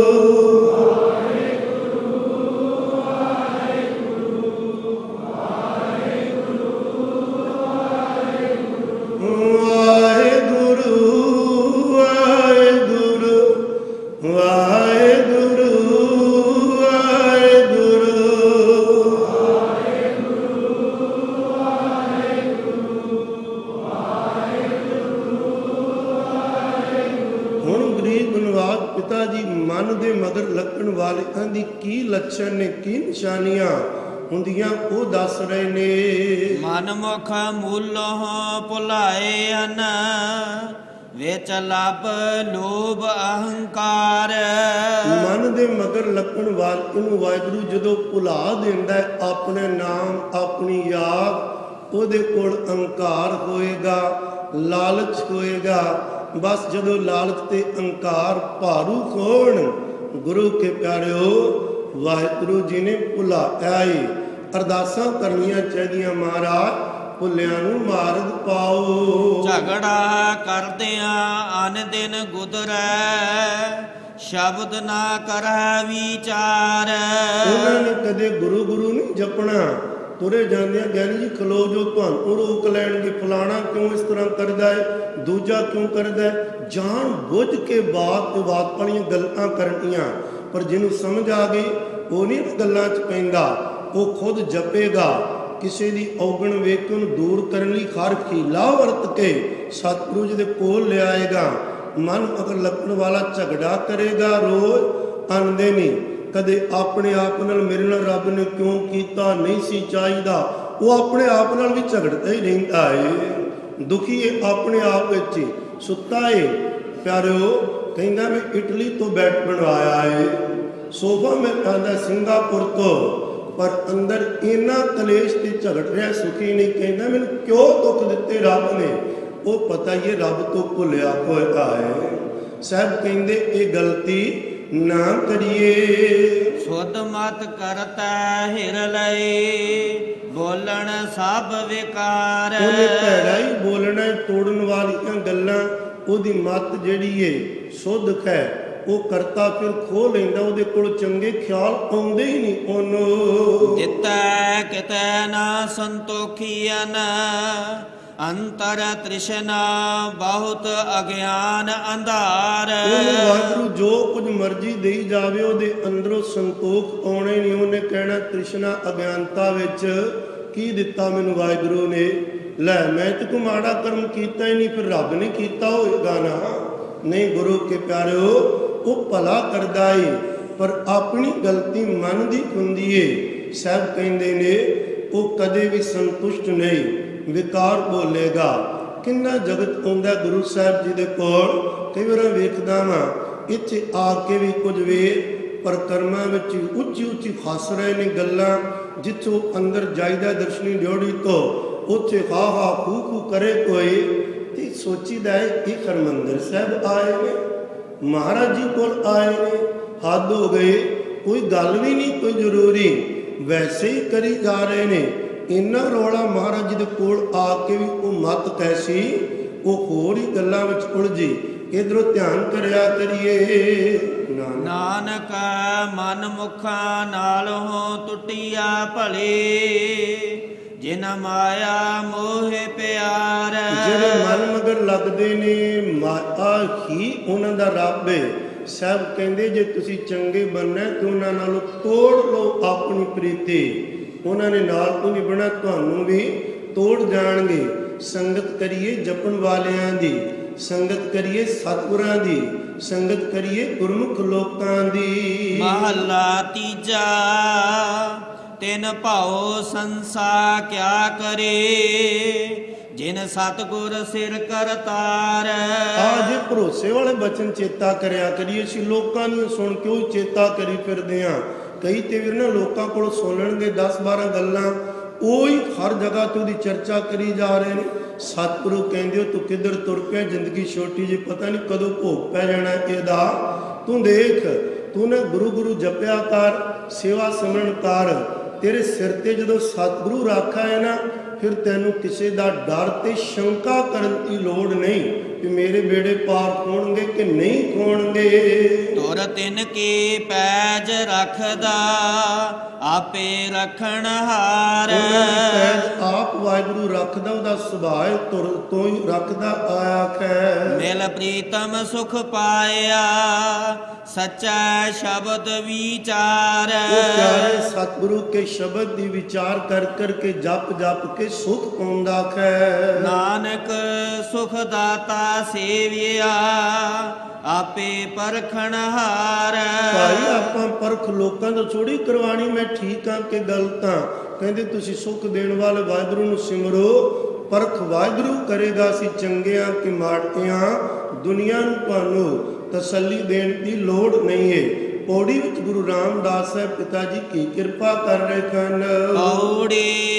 ਵਾਲਿਆਂ ਦੀ ਕੀ ਲੱਛਣ ਨੇ, ਕੀ ਨਿਸ਼ਾਨੀਆਂ ਹੁੰਦੀਆਂ ਉਹ ਦੱਸ ਰਹੇ ਨੇ। ਮਨ ਮੁਖ ਮੂਲੋਂ ਭੁਲਾਏ ਹਨ, ਵਿੱਚ ਲੱਭ ਲੋਭ ਅਹੰਕਾਰ। ਮਨ ਦੇ ਮਗਰ ਲੱਗਣ ਵਾਲੇ ਨੂੰ ਵਾਹਿਗੁਰੂ ਜਦੋਂ ਭੁਲਾ ਦਿੰਦਾ ਆਪਣੇ ਨਾਮ ਆਪਣੀ ਯਾਦ, ਉਹਦੇ ਕੋਲ ਅਹੰਕਾਰ ਹੋਏਗਾ, ਲਾਲਚ ਹੋਏਗਾ। ਬਸ ਜਦੋਂ ਲਾਲਚ ਤੇ ਅਹੰਕਾਰ ਭਾਰੂ ਹੋਣ, ਗੁਰੂ ਕੇ ਪਿਆਰਿਓ ਵਾਹਿਗੁਰੂ ਜੀ ਨੇ ਭੁਲਾਇਆ ਏ। ਅਰਦਾਸਾਂ ਕਰਨੀਆਂ ਚਾਹੀਦੀਆਂ, ਮਹਾਰਾਜ ਭੁੱਲਿਆਂ ਨੂੰ ਮਾਰਗ ਪਾਓ। ਝਗੜਾ ਕਰਦਿਆਂ ਅਨ ਦਿਨ ਗੁਦਰੈ, ਸ਼ਬਦ ਨਾ ਕਰੈ ਵਿਚਾਰ। ਉਹਨਾਂ ਨੇ ਕਦੇ ਗੁਰੂ ਗੁਰੂ ਨਹੀਂ ਜਪਣਾ। ਤੁਰੇ ਜਾਂਦਿਆਂ ਗਿਆਨੀ ਜੀ ਖਲੋ ਜੋ, ਤੁਹਾਨੂੰ ਰੋਕ ਲੈਣਗੇ। ਫਲਾਣਾ ਕਿਉਂ ਇਸ ਤਰ੍ਹਾਂ ਕਰਦਾ ਹੈ, ਦੂਜਾ ਕਿਉਂ ਕਰਦਾ ਹੈ। ਜਾਣ ਬੁੱਝ ਕੇ ਬਾਤ ਤੇ ਬਾਤ ਵਾਲੀਆਂ ਗੱਲਾਂ ਕਰਨੀਆਂ, ਪਰ ਜਿਹਨੂੰ ਸਮਝ ਆ ਗਈ ਉਹ ਨਹੀਂ ਗੱਲਾਂ 'ਚ ਪੈਂਦਾ। ਉਹ ਖੁਦ ਜਪੇਗਾ ਕਿਸੇ ਦੀ ਔਗਣ ਵੇਖ ਕੇ ਉਹਨੂੰ ਦੂਰ ਕਰਨ ਲਈ ਹਰ ਹੀਲਾ ਵਰਤ ਕੇ ਸਤਿਗੁਰੂ ਜੀ ਦੇ ਕੋਲ ਲਿਆਏਗਾ। ਮਨ ਅਗਰ ਲੱਗਣ ਵਾਲਾ ਝਗੜਾ ਕਰੇਗਾ ਰੋਜ਼ ਅਣਦੇਨੀ, ਕਦੇ ਆਪਣੇ ਆਪ ਨਾਲ ਮੇਰੇ ਨਾਲ ਰੱਬ ਨੇ ਕਿਉਂ ਕੀਤਾ, ਨਹੀਂ ਸੀ ਚਾਹੀਦਾ, ਉਹ ਆਪਣੇ ਆਪ ਨਾਲ ਵੀ ਝਗੜਦਾ ਹੀ ਰਹਿੰਦਾ ਏ। ਦੁਖੀ ਏ ਆਪਣੇ ਆਪ ਵਿੱਚ ਹੀ, ਸੁੱਤਾ ਏ ਪਿਆਰਿਓ ਕਹਿੰਦਾ ਮੈਂ ਇਟਲੀ ਤੋਂ ਬੈੱਡ ਬਣਵਾਇਆ ਏ, ਸੋਫਾ ਮੈਂ ਆਂਦਾ ਸਿੰਗਾਪੁਰ ਤੋਂ, ਪਰ ਅੰਦਰ ਇੰਨਾ ਕਲੇਸ਼ ਤੇ ਝਗੜ ਰਿਹਾ, ਸੁਖੀ ਨਹੀਂ। ਕਹਿੰਦਾ ਮੈਨੂੰ ਕਿਉਂ ਦੁੱਖ ਦਿੱਤੇ ਰੱਬ ਨੇ? ਉਹ ਪਤਾ ਹੀ ਹੈ ਰੱਬ ਤੋਂ ਭੁੱਲਿਆ ਹੋਇਆ ਹੈ। ਸਾਹਿਬ ਕਹਿੰਦੇ ਇਹ ਗਲਤੀ ਨਾ ਕਰੀਏ। ਸੁਧ ਮਤ ਕਰਤਾ ਹਿਰ ਲਏ, ਬੋਲਣ ਸਭ ਵਿਕਾਰ। ਉਹਨੇ ਭੈੜਾ ਹੀ ਬੋਲਣਾ, ਤੋੜਨ ਵਾਲੀਆਂ ਗੱਲਾਂ ਉਹਦੀ ਮੱਤ ਜਿਹੜੀ ਏ ਸੁੱਧ ਹੈ, ਉਹ ਕਰਤਾ ਫਿਰ ਖੋਹ ਲੈਂਦਾ, ਉਹਦੇ ਕੋਲ ਚੰਗੇ ਖਿਆਲ ਆਉਂਦੇ ਹੀ ਨਹੀਂ ਉਹਨੂੰ। ਦਿੱਤਾ ਕਿਤੈ ਨਾ ਸੰਤੋਖੀਅਨ, ਅੰਤਰ ਤ੍ਰਿਸ਼ਨਾ ਬਹੁਤ ਅਗਿਆਨ ਅੰਧਾਰ। ਉਹਨੂੰ ਵਾਹਿਗੁਰੂ ਜੋ ਕੁਝ ਮਰਜ਼ੀ ਦੇਈ ਜਾਵੇ ਉਹਦੇ ਅੰਦਰੋਂ ਸੰਤੋਖ ਆਉਣੇ ਨਹੀਂ। ਉਹਨੇ ਕਹਿਣਾ ਤ੍ਰਿਸ਼ਨਾ ਅਗਿਆਨਤਾ ਵਿੱਚ ਕੀ ਦਿੱਤਾ ਮੈਨੂੰ ਵਾਹਿਗੁਰੂ ਨੇ, ਲੈ ਮੈਂ ਤੇ ਕੋਈ ਮਾੜਾ ਕਰਮ ਕੀਤਾ ਹੀ ਨਹੀਂ, ਫਿਰ ਰੱਬ ਨੇ ਕੀਤਾ ਹੋਏਗਾ ਨਾ। ਨਹੀਂ ਗੁਰੂ ਕੇ ਪਿਆਰਿਓ, ਉਹ ਭਲਾ ਕਰਦਾ ਏ ਪਰ ਆਪਣੀ ਗਲਤੀ ਮਨ ਦੀ ਹੁੰਦੀ ਏ। ਸਾਹਿਬ ਕਹਿੰਦੇ ਨੇ ਉਹ ਕਦੇ ਵੀ ਸੰਤੁਸ਼ਟ ਨਹੀਂ, ਵਿਕਾਰ ਬੋਲੇਗਾ। ਕਿੰਨਾ ਜਗਤ ਆਉਂਦਾ ਗੁਰੂ ਸਾਹਿਬ ਜੀ ਦੇ ਕੋਲ, ਕਈ ਵਾਰ ਵੇਖਦਾ ਵਾਂ ਇੱਥੇ ਆ ਕੇ ਵੀ ਕੁਝ ਵੇ ਪਰ ਕਰਮਾਂ ਵਿੱਚ ਉੱਚੀ ਉੱਚੀ ਫਸ ਰਹੇ ਨੇ ਗੱਲਾਂ। ਜਿੱਥੋਂ ਅੰਦਰ ਜਾਈਦਾ ਦਰਸ਼ਨੀ ਡਿਓੜੀ ਤੋਂ, ਉੱਥੇ ਹਾ ਹਾ ਖੂ ਖੂ ਕਰੇ ਕੋਈ, ਤੇ ਸੋਚੀਦਾ ਹੈ ਇਹ ਹਰਿਮੰਦਰ ਸਾਹਿਬ ਆਏ ਨੇ, ਮਹਾਰਾਜ ਜੀ ਕੋਲ ਆਏ ਨੇ, ਹੱਦ ਹੋ ਗਈ। ਕੋਈ ਗੱਲ ਵੀ ਨਹੀਂ ਕੋਈ ਜ਼ਰੂਰੀ, ਵੈਸੇ ਹੀ ਕਰੀ ਜਾ ਰਹੇ ਨੇ। ਇੰਨਾ ਰੌਲਾ ਮਹਾਰਾਜ ਜੀ ਦੇ ਕੋਲ ਆ ਕੇ ਵੀ ਉਹ ਮੱਤ ਕੈਸੀ, ਉਹ ਹੋਰ ਹੀ ਗੱਲਾਂ ਵਿੱਚ ਉਲਝੀ। ਇਧਰੋਂ ਧਿਆਨ ਕਰਿਆ ਕਰੀਏ। ਨਾਨਕ ਮਨ ਮੁਖਾਂ ਨਾਲੋਂ ਟੁੱਟਿਆ ਭਲੇ, ਜਿਨ ਮਾਇਆ ਮੋਹਿ ਪਿਆਰ। ਜਿਹੜੇ ਮਨ ਮਗਰ ਲੱਗਦੇ ਨੇ, ਮਾਇਆ ਹੀ ਉਹਨਾਂ ਦਾ ਰੱਬ ਹੈ। ਸਾਹਿਬ ਕਹਿੰਦੇ ਜੇ ਤੁਸੀਂ ਚੰਗੇ ਬਣਨਾ ਤੇ ਉਹਨਾਂ ਨਾਲੋਂ ਤੋੜ ਲਓ ਆਪਣੀ ਪ੍ਰੀਤੀ, ਉਹਨਾਂ ਨੇ ਨਾਲ ਤੋਂ ਨਹੀਂ ਬਣਾ, ਤੁਹਾਨੂੰ ਵੀ ਤੋੜ ਜਾਣਗੇ। ਸੰਗਤ ਕਰੀਏ ਜਪਣ ਵਾਲਿਆਂ ਦੀ, ਸੰਗਤ ਕਰੀਏ ਸਤਿਗੁਰਾਂ ਦੀ, ਸੰਗਤ ਕਰੀਏ ਗੁਰਮੁਖ ਲੋਕਾਂ ਦੀ। ਮਹੱਲਾ ਤੀਜਾ, ਤਿਨ ਭਾਉ ਸੰਸਾ ਕਿਆ ਕਰੇ, ਜਿਨ ਸਤਿਗੁਰ ਸਿਰ ਕਰਤਾਰ। ਆਜ ਭਰੋਸੇ ਵਾਲੇ ਬਚਨ ਚੇਤਾ ਕਰਿਆ ਕਰੀਏ। ਅਸੀਂ ਲੋਕਾਂ ਨੂੰ ਸੁਣ ਕੇ ਉਹ ਚੇਤਾ ਕਰੀ ਫਿਰਦੇ ਹਾਂ। ਕਈ ਤੇ ਵੀਰ ਨਾ ਲੋਕਾਂ ਕੋਲ ਸੁਣਨ ਦੇ ਦਸ ਬਾਰਾਂ ਗੱਲਾਂ, ਉਹੀ ਹਰ ਜਗ੍ਹਾ ਤੇ ਉਹਦੀ ਚਰਚਾ ਕਰੀ ਜਾ ਰਹੇ ਨੇ। ਸਤਿਗੁਰੂ ਕਹਿੰਦੇ ਹੋ ਤੂੰ ਕਿੱਧਰ ਤੁਰ ਪਿਆ, ਜ਼ਿੰਦਗੀ ਛੋਟੀ ਜਿਹੀ, ਪਤਾ ਨਹੀਂ ਕਦੋਂ ਭੋਗ ਪੈ ਜਾਣਾ ਇਹਦਾ। ਤੂੰ ਦੇਖ, ਤੂੰ ਨਾ ਗੁਰੂ ਗੁਰੂ ਜਪਿਆ ਕਰ, ਸੇਵਾ ਸਿਮਰਨ ਕਰ। ਤੇਰੇ ਸਿਰ ਤੇ ਜਦੋਂ ਸਤਿਗੁਰੂ ਰਾਖਾ ਹੈ ਨਾ, ਫਿਰ ਤੈਨੂੰ ਕਿਸੇ ਦਾ ਡਰ ਤੇ ਸ਼ੰਕਾ ਕਰਨ ਦੀ ਲੋੜ ਨਹੀਂ ਕਿ ਮੇਰੇ ਬੇੜੇ ਪਾਰ ਹੋਣਗੇ ਕਿ ਨਹੀਂ ਹੋਣਗੇ। ਤੁਰ ਤਿਨ ਕੀ ਪੈਜ ਰੱਖਦਾ, ਆਪੇ ਰੱਖਣ ਹਾਰ। ਪੈਜ ਆਪ ਵਾਹਿਗੁਰੂ ਰੱਖਦਾ, ਉਹਦਾ ਸੁਭਾਅ ਤੁਰ ਤੋਂ ਹੀ ਰੱਖਦਾ ਆਇਆ ਹੈ। ਮਿਲ ਪ੍ਰੀਤਮ ਸੁਖ ਪਾਇਆ, ਸੱਚਾ ਸ਼ਬਦ ਵਿਚਾਰ। ਉਹ ਪਿਆਰੇ ਸਤਿਗੁਰੂ ਕੇ ਸ਼ਬਦ ਦੀ ਵਿਚਾਰ ਕਰ ਕਰਕੇ ਜਪ ਜਪ ਕੇ ਸੁਖ ਪਾਉਂਦਾ ਹੈ। ਨਾਨਕ ਸੁਖ ਦਾਤਾ ਸੇਵਿਆ, ਆਪੇ ਪਰਖਣ ਹਾਰ। ਭਾਈ ਆਪਾਂ ਪਰਖ ਲੋਕਾਂ ਤੋਂ ਥੋੜੀ ਕਰਵਾਣੀ, ਮੈਂ ਠੀਕ ਹਾਂ ਕਿ ਗਲਤ ਹਾਂ। ਕਹਿੰਦੇ ਤੁਸੀਂ ਸੁਖ ਦੇਣ ਵਾਲੇ ਵਾਹਿਗੁਰੂ ਨੂੰ ਸਿਮਰੋ, ਪਰਖ ਵਾਹਿਗੁਰੂ ਕਰੇਗਾ ਅਸੀਂ ਚੰਗੇ ਹਾਂ ਕਿ ਮਾੜੇ ਹਾਂ। ਦੁਨੀਆ ਨੂੰ ਤੁਹਾਨੂੰ ਤਸੱਲੀ ਦੇਣ ਦੀ ਲੋੜ ਨਹੀਂ ਹੈ। ਪੌੜੀ ਵਿੱਚ ਗੁਰੂ ਰਾਮਦਾਸ ਸਾਹਿਬ ਪਿਤਾ ਜੀ ਕੀ ਕਿਰਪਾ ਕਰ ਰਹੇ ਹਨ। ਪੌੜੀ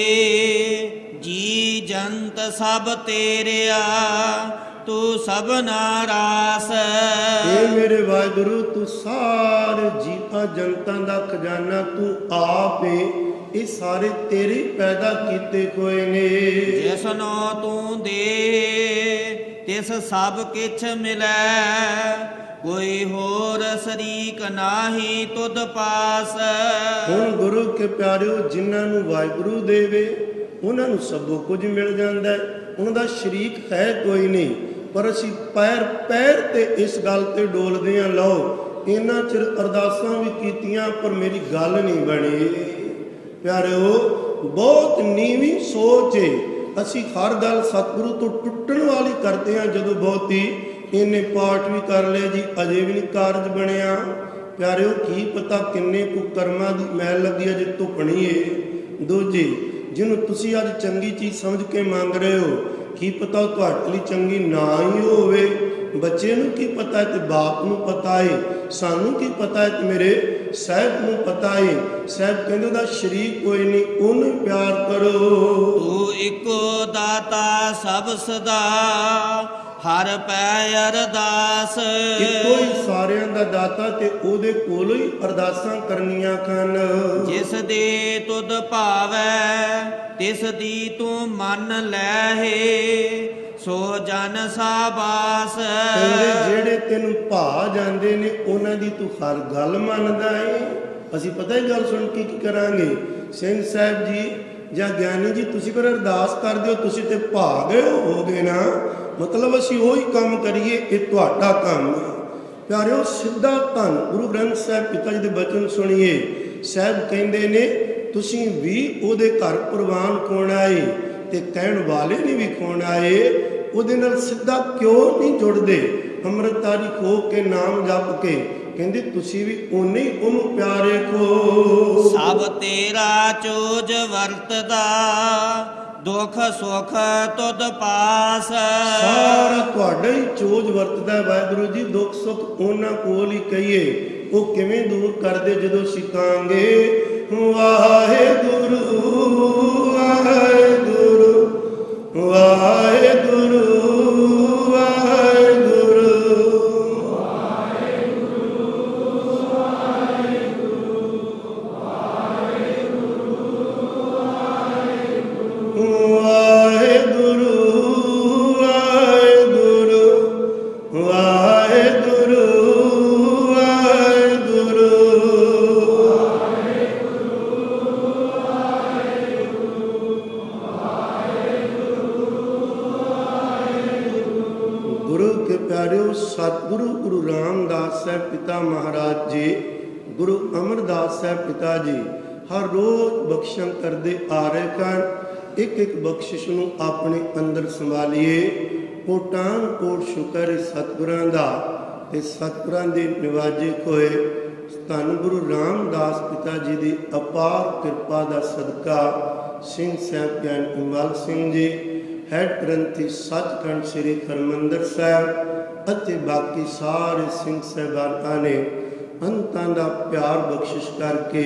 ਜੀ ਜੰਤ ਸਭ ਤੇਰਿਆ, ਤੂੰ ਸਭਨਾ ਰਾਸ। ਇਹ ਮੇਰੇ ਵਾਹਿਗੁਰੂ ਤੂੰ ਸਾਰੇ ਜੀਵਾਂ ਜਨਤਾਂ ਦਾ ਖਜ਼ਾਨਾ, ਤੂੰ ਆਪ ਏ। ਇਹ ਸਾਰੇ ਤੇਰੇ ਪੈਦਾ ਕੀਤੇ ਹੋਏ ਨੇ। ਜਿਸਨੋ ਤੂੰ ਦੇ ਤਿਸ ਸਭ ਕਿਛ ਮਿਲੈ, ਕੋਈ ਹੋਰ ਸ਼ਰੀਕ ਨਾਹੀ ਤੁਧ ਪਾਸ। ਹੁਣ ਗੁਰੂ ਕੇ ਪਿਆਰਿਓ, ਜਿਨ੍ਹਾਂ ਨੂੰ ਵਾਹਿਗੁਰੂ ਦੇਵੇ ਉਹਨਾਂ ਨੂੰ ਸਭੋ ਕੁਝ ਮਿਲ ਜਾਂਦਾ ਹੈ। ਉਹਨਾਂ ਦਾ ਸ਼ਰੀਕ ਹੈ ਕੋਈ ਨਹੀਂ। ਪਰ ਅਸੀਂ ਪੈਰ ਪੈਰ ਤੇ ਇਸ ਗੱਲ ਤੇ ਡੋਲਦੇ ਹਾਂ, ਲਓ ਇੰਨਾ ਚਿਰ ਅਰਦਾਸਾਂ ਵੀ ਕੀਤੀਆਂ ਪਰ ਮੇਰੀ ਗੱਲ ਨਹੀਂ ਬਣੀ। ਪਿਆਰਿਓ ਬਹੁਤ ਨੀਵੀਂ ਸੋਚ ਏ। ਅਸੀਂ ਹਰ ਗੱਲ ਸਤਿਗੁਰੂ ਤੋਂ ਟੁੱਟਣ ਵਾਲੀ ਕਰਦੇ ਹਾਂ। ਜਦੋਂ ਬਹੁਤੀ ਇਹਨੇ ਪਾਠ ਵੀ ਕਰ ਲਿਆ ਜੀ, ਅਜੇ ਵੀ ਨਹੀਂ ਕਾਰਜ ਬਣਿਆ। ਪਿਆਰਿਓ ਕੀ ਪਤਾ ਕਿੰਨੇ ਕੁ ਕਰਮਾਂ ਦੀ ਮੈਲ ਲੱਗੀ ਅਜੇ ਧੁੱਪਣੀ ਏ। ਦੂਜੀ, ਜਿਹਨੂੰ ਤੁਸੀਂ ਅੱਜ ਚੰਗੀ ਚੀਜ਼ ਸਮਝ ਕੇ ਮੰਗ ਰਹੇ ਹੋ, ਕੀ ਪਤਾ ਉਹ ਤੁਹਾਡੇ ਲਈ ਚੰਗੀ ਨਾ ਹੀ ਹੋਵੇ। ਬੱਚੇ ਨੂੰ ਕੀ ਪਤਾ ਹੈ ਤੇ ਬਾਪ ਨੂੰ ਪਤਾ ਹੈ, ਸਾਨੂੰ ਕੀ ਪਤਾ ਹੈ ਤੇ ਮੇਰੇ ਸਾਹਿਬ ਨੂੰ ਪਤਾ ਹੈ। ਸਾਹਿਬ ਕਹਿੰਦੇ ਉਹਦਾ ਸ਼ਰੀਕ ਕੋਈ ਨਹੀਂ, ਉਹਨੂੰ ਪਿਆਰ ਕਰੋ। ਤੂੰ ਇੱਕੋ ਦਾਤਾ ਸਭ ਸਦਾ, ਹਰ ਪੈ ਅਰਦਾਸ। ਇੱਕੋ ਹੀ ਸਾਰਿਆਂ ਦਾ ਦਾਤਾ ਤੇ ਉਹਦੇ ਕੋਲੋਂ ਹੀ ਅਰਦਾਸਾਂ ਕਰਨੀਆਂ ਹਨ। ਜਿਸ ਦੇ ਤੁਧ ਭਾਵੈ ਤਿਸ ਦੀ ਤੂੰ ਮੰਨ ਲੈਹੇ, ਸੋ ਜਨ ਸਾਬਾਸ। ਕਹਿੰਦੇ ਜਿਹੜੇ ਤੈਨੂੰ ਭਾ ਜਾਂਦੇ ਨੇ ਉਹਨਾਂ ਦੀ ਤੂੰ ਹਰ ਗੱਲ ਮੰਨਦਾ ਏ। ਅਸੀਂ ਪਤਾ ਹੀ ਗੱਲ ਸੁਣ ਕੇ ਕੀ ਕਰਾਂਗੇ। ਸਿੰਘ ਸਾਹਿਬ ਜੀ ਜਾਂ ਗਿਆਨੀ ਜੀ ਤੁਸੀਂ ਕਰ ਅਰਦਾਸ ਕਰਦੇ ਹੋ, ਤੁਸੀਂ ਤੇ ਭਾ ਗਏ ਹੋਗੇ ਨਾ, ਮਤਲਬ ਅਸੀਂ ਉਹੀ ਕੰਮ ਕਰੀਏ, ਇਹ ਤੁਹਾਡਾ ਕੰਮ। ਪਿਆਰਿਓ ਸਿੱਧਾ ਧੰਨ ਗੁਰੂ ਗ੍ਰੰਥ ਸਾਹਿਬ ਪਿਤਾ ਜੀ ਦੇ ਬਚਨ ਸੁਣੀਏ। ਸਾਹਿਬ ਕਹਿੰਦੇ ਨੇ ਤੁਸੀਂ ਵੀ ਉਹਦੇ ਘਰ ਪ੍ਰਵਾਨ ਖੋਣਾ ਏ ਤੇ ਕਹਿਣ ਵਾਲੇ ਨੇ ਵੀ ਖੋਣਾ ਏ। ਉਹਦੇ ਨਾਲ ਸਿੱਧਾ ਕਿਉਂ ਨਹੀਂ ਜੁੜਦੇ? ਅੰਮ੍ਰਿਤਧਾਰੀ ਖੋ ਕੇ ਨਾਮ ਜਪ ਕੇ ਕਹਿੰਦੇ ਤੁਸੀਂ ਵੀ ਓਨੇ ਹੀ ਉਹਨੂੰ ਪਿਆਰੇ ਕੋ। ਸਭ ਤੇਰਾ ਚੋਜ ਵਰਤਦਾ, ਦੁੱਖ ਸੁੱਖ ਤੁਧ ਪਾਸ। ਸਾਰਾ ਤੁਹਾਡਾ ਹੀ ਚੋਜ ਵਰਤਦਾ ਵਾਹਿਗੁਰੂ ਜੀ। ਦੁੱਖ ਸੁੱਖ ਉਹਨਾਂ ਕੋਲ ਹੀ ਕਹੀਏ। ਉਹ ਕਿਵੇਂ ਦੂਰ ਕਰਦੇ? ਜਦੋਂ ਸਿੱਖਾਂਗੇ ਵਾਹਿਗੁਰੂ ਵਾਹਿਗੁਰੂ ਵਾਹਿਗੁਰੂ ਵਾਹਿਗੁਰੂ ਸਤਿਗੁਰੂ ਗੁਰੂ ਰਾਮਦਾਸ ਸਾਹਿਬ ਪਿਤਾ ਮਹਾਰਾਜ ਜੀ, ਗੁਰੂ ਅਮਰਦਾਸ ਸਾਹਿਬ ਪਿਤਾ ਜੀ ਹਰ ਰੋਜ਼ ਬਖਸ਼ਣ ਕਰਦੇ ਆ ਰਹੇ ਹਨ। ਇੱਕ ਇੱਕ ਬਖਸ਼ਿਸ਼ ਨੂੰ ਆਪਣੇ ਅੰਦਰ ਸੰਭਾਲੀਏ। ਕੋਟਾਨ ਕੋਟ ਸ਼ੁਕਰ ਹੈ ਸਤਿਗੁਰਾਂ ਦਾ ਤੇ ਸਤਿਗੁਰਾਂ ਦੇ ਨਿਵਾਜੇ ਹੋਏ ਧੰਨ ਗੁਰੂ ਰਾਮਦਾਸ ਪਿਤਾ ਜੀ ਦੀ ਅਪਾਰ ਕਿਰਪਾ ਦਾ ਸਦਕਾ ਸਿੰਘ ਸਾਹਿਬ ਗਿਆਨ ਇਮਲ ਸਿੰਘ ਜੀ ਹੈਡ ਗ੍ਰੰਥੀ ਸੱਚਖੰਡ ਸ੍ਰੀ ਹਰਿਮੰਦਰ ਸਾਹਿਬ ਅਤੇ ਬਾਕੀ ਸਾਰੇ ਸਿੰਘ ਸਾਹਿਬਾਨਾਂ ਨੇ ਅੰਤਾਂ ਦਾ ਪਿਆਰ ਬਖਸ਼ਿਸ਼ ਕਰਕੇ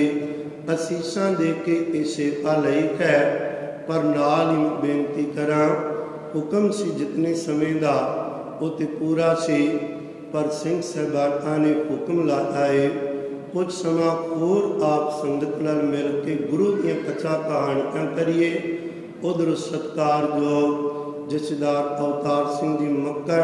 ਅਸੀਸਾਂ ਦੇ ਕੇ ਇਹ ਸੇਵਾ ਲਈ ਹੈ। ਪਰ ਨਾਲ ਹੀ ਬੇਨਤੀ ਕਰਾਂ, ਹੁਕਮ ਸੀ ਜਿਤਨੇ ਸਮੇਂ ਦਾ ਉਹ ਤੇ ਪੂਰਾ ਸੀ, ਪਰ ਸਿੰਘ ਸਾਹਿਬਾਨਾਂ ਨੇ ਹੁਕਮ ਲਾਇਆ ਹੈ ਕੁਝ ਸਮਾਂ ਹੋਰ ਆਪ ਸੰਗਤ ਨਾਲ ਮਿਲ ਕੇ ਗੁਰੂ ਦੀਆਂ ਕਥਾ ਕਹਾਣੀਆਂ ਕਰੀਏ। ਉਧਰ ਸਤਿਕਾਰਯੋਗ ਜਥੇਦਾਰ ਅਵਤਾਰ ਸਿੰਘ ਜੀ ਮੱਕੜ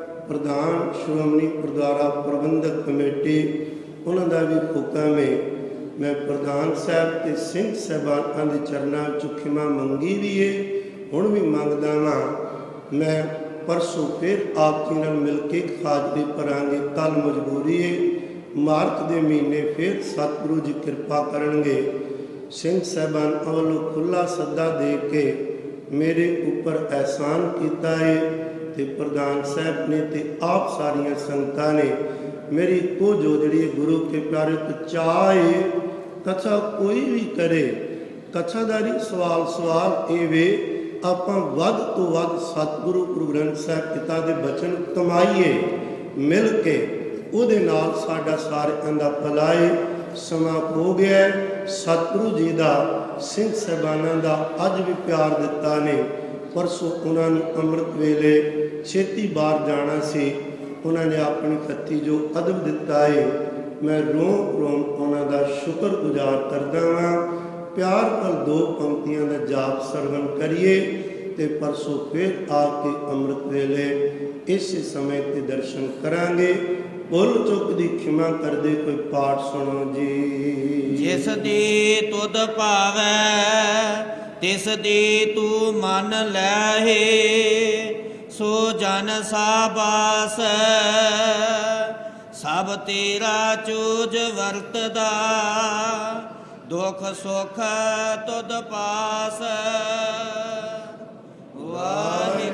ਪ੍ਰਧਾਨ ਸ਼੍ਰੋਮਣੀ ਗੁਰਦੁਆਰਾ ਪ੍ਰਬੰਧਕ ਕਮੇਟੀ, ਉਹਨਾਂ ਦਾ ਵੀ ਹੁਕਮ ਹੈ। ਮੈਂ ਪ੍ਰਧਾਨ ਸਾਹਿਬ ਤੇ ਸਿੰਘ ਸਾਹਿਬਾਨਾਂ ਦੇ ਚਰਨਾਂ ਵਿੱਚ ਖਿਮਾ ਮੰਗੀ ਵੀ ਹੈ, ਹੁਣ ਵੀ ਮੰਗਦਾ ਵਾਂ। ਮੈਂ ਪਰਸੋਂ ਫਿਰ ਆਪ ਜੀ ਨਾਲ ਮਿਲ ਕੇ ਹਾਜ਼ਰੀ ਭਰਾਂਗੇ। ਕੱਲ੍ਹ ਮਜਬੂਰੀ ਹੈ, ਮਾਰਚ ਦੇ ਮਹੀਨੇ ਫਿਰ ਸਤਿਗੁਰੂ ਜੀ ਕਿਰਪਾ ਕਰਨਗੇ। ਸਿੰਘ ਸਾਹਿਬਾਨਾਂ ਵੱਲੋਂ ਖੁੱਲ੍ਹਾ ਸੱਦਾ ਦੇ ਕੇ ਮੇਰੇ ਉੱਪਰ ਅਹਿਸਾਨ ਕੀਤਾ ਹੈ ਤੇ ਪ੍ਰਧਾਨ ਸਾਹਿਬ ਨੇ ਤੇ ਆਪ ਸਾਰੀਆਂ ਸੰਗਤਾਂ ਨੇ ਮੇਰੀ ਇੱਕੋ ਜੋ ਜਿਹੜੀ ਗੁਰੂ ਕੇ ਪਿਆਰੇ ਤੋਂ ਚਾਹੇ ਕਥਾ ਕੋਈ ਵੀ ਕਰੇ। ਕਥਾਦਾਰੀ ਸਵਾਲ ਸਵਾਲ ਇਹ ਵੇ ਆਪਾਂ ਵੱਧ ਤੋਂ ਵੱਧ ਸਤਿਗੁਰੂ ਗੁਰੂ ਗ੍ਰੰਥ ਸਾਹਿਬ ਪਿਤਾ ਦੇ ਬਚਨ ਕਮਾਈਏ ਮਿਲ ਕੇ, ਉਹਦੇ ਨਾਲ ਸਾਡਾ ਸਾਰਿਆਂ ਦਾ ਭਲਾ ਹੈ। ਸਮਾਂ ਹੋ ਗਿਆ, ਸਤਿਗੁਰੂ ਜੀ ਦਾ ਸਿੰਘ ਸਾਹਿਬਾਨਾਂ ਦਾ ਅੱਜ ਵੀ ਪਿਆਰ ਦਿੱਤਾ ਨੇ। ਪਰਸੋਂ ਉਹਨਾਂ ਨੂੰ ਅੰਮ੍ਰਿਤ ਵੇਲੇ ਛੇਤੀ ਬਾਹਰ ਜਾਣਾ ਸੀ, ਉਹਨਾਂ ਨੇ ਆਪਣੀ ਹੱਥੀਂ ਜੋ ਅਦਬ ਦਿੱਤਾ ਹੈ, ਮੈਂ ਰੋਮ ਰੋਮ ਉਹਨਾਂ ਦਾ ਸ਼ੁਕਰਗੁਜ਼ਾਰ ਕਰਦਾ ਹਾਂ। ਪਿਆਰ ਨਾਲ ਦੋ ਪੰਕਤੀਆਂ ਦਾ ਜਾਪ ਸਰਵਣ ਕਰੀਏ ਤੇ ਪਰਸੋਂ ਫਿਰ ਆ ਕੇ ਅੰਮ੍ਰਿਤ ਵੇਲੇ ਇਸੇ ਸਮੇਂ ਤੇ ਦਰਸ਼ਨ ਕਰਾਂਗੇ। ਭੁੱਲ ਚੁੱਕ ਦੀ ਖਿਮਾ ਕਰਦੇ ਕੋਈ ਪਾਠ ਸੁਣੋ ਜੀ। ਜਿਸ ਦੀ ਤੁਧ ਭਾਵੈ ਤਿਸ ਦੀ ਤੂੰ ਮੰਨ ਲੈਹੇ, ਸੋ ਜਨ ਸਾਬਾਸ। ਸਭ ਤੇਰਾ ਚੋਜ ਵਰਤਦਾ, ਦੁਖ ਸੁਖ ਤੁਧ ਪਾਸ। ਵਾਹਿਗੁਰੂ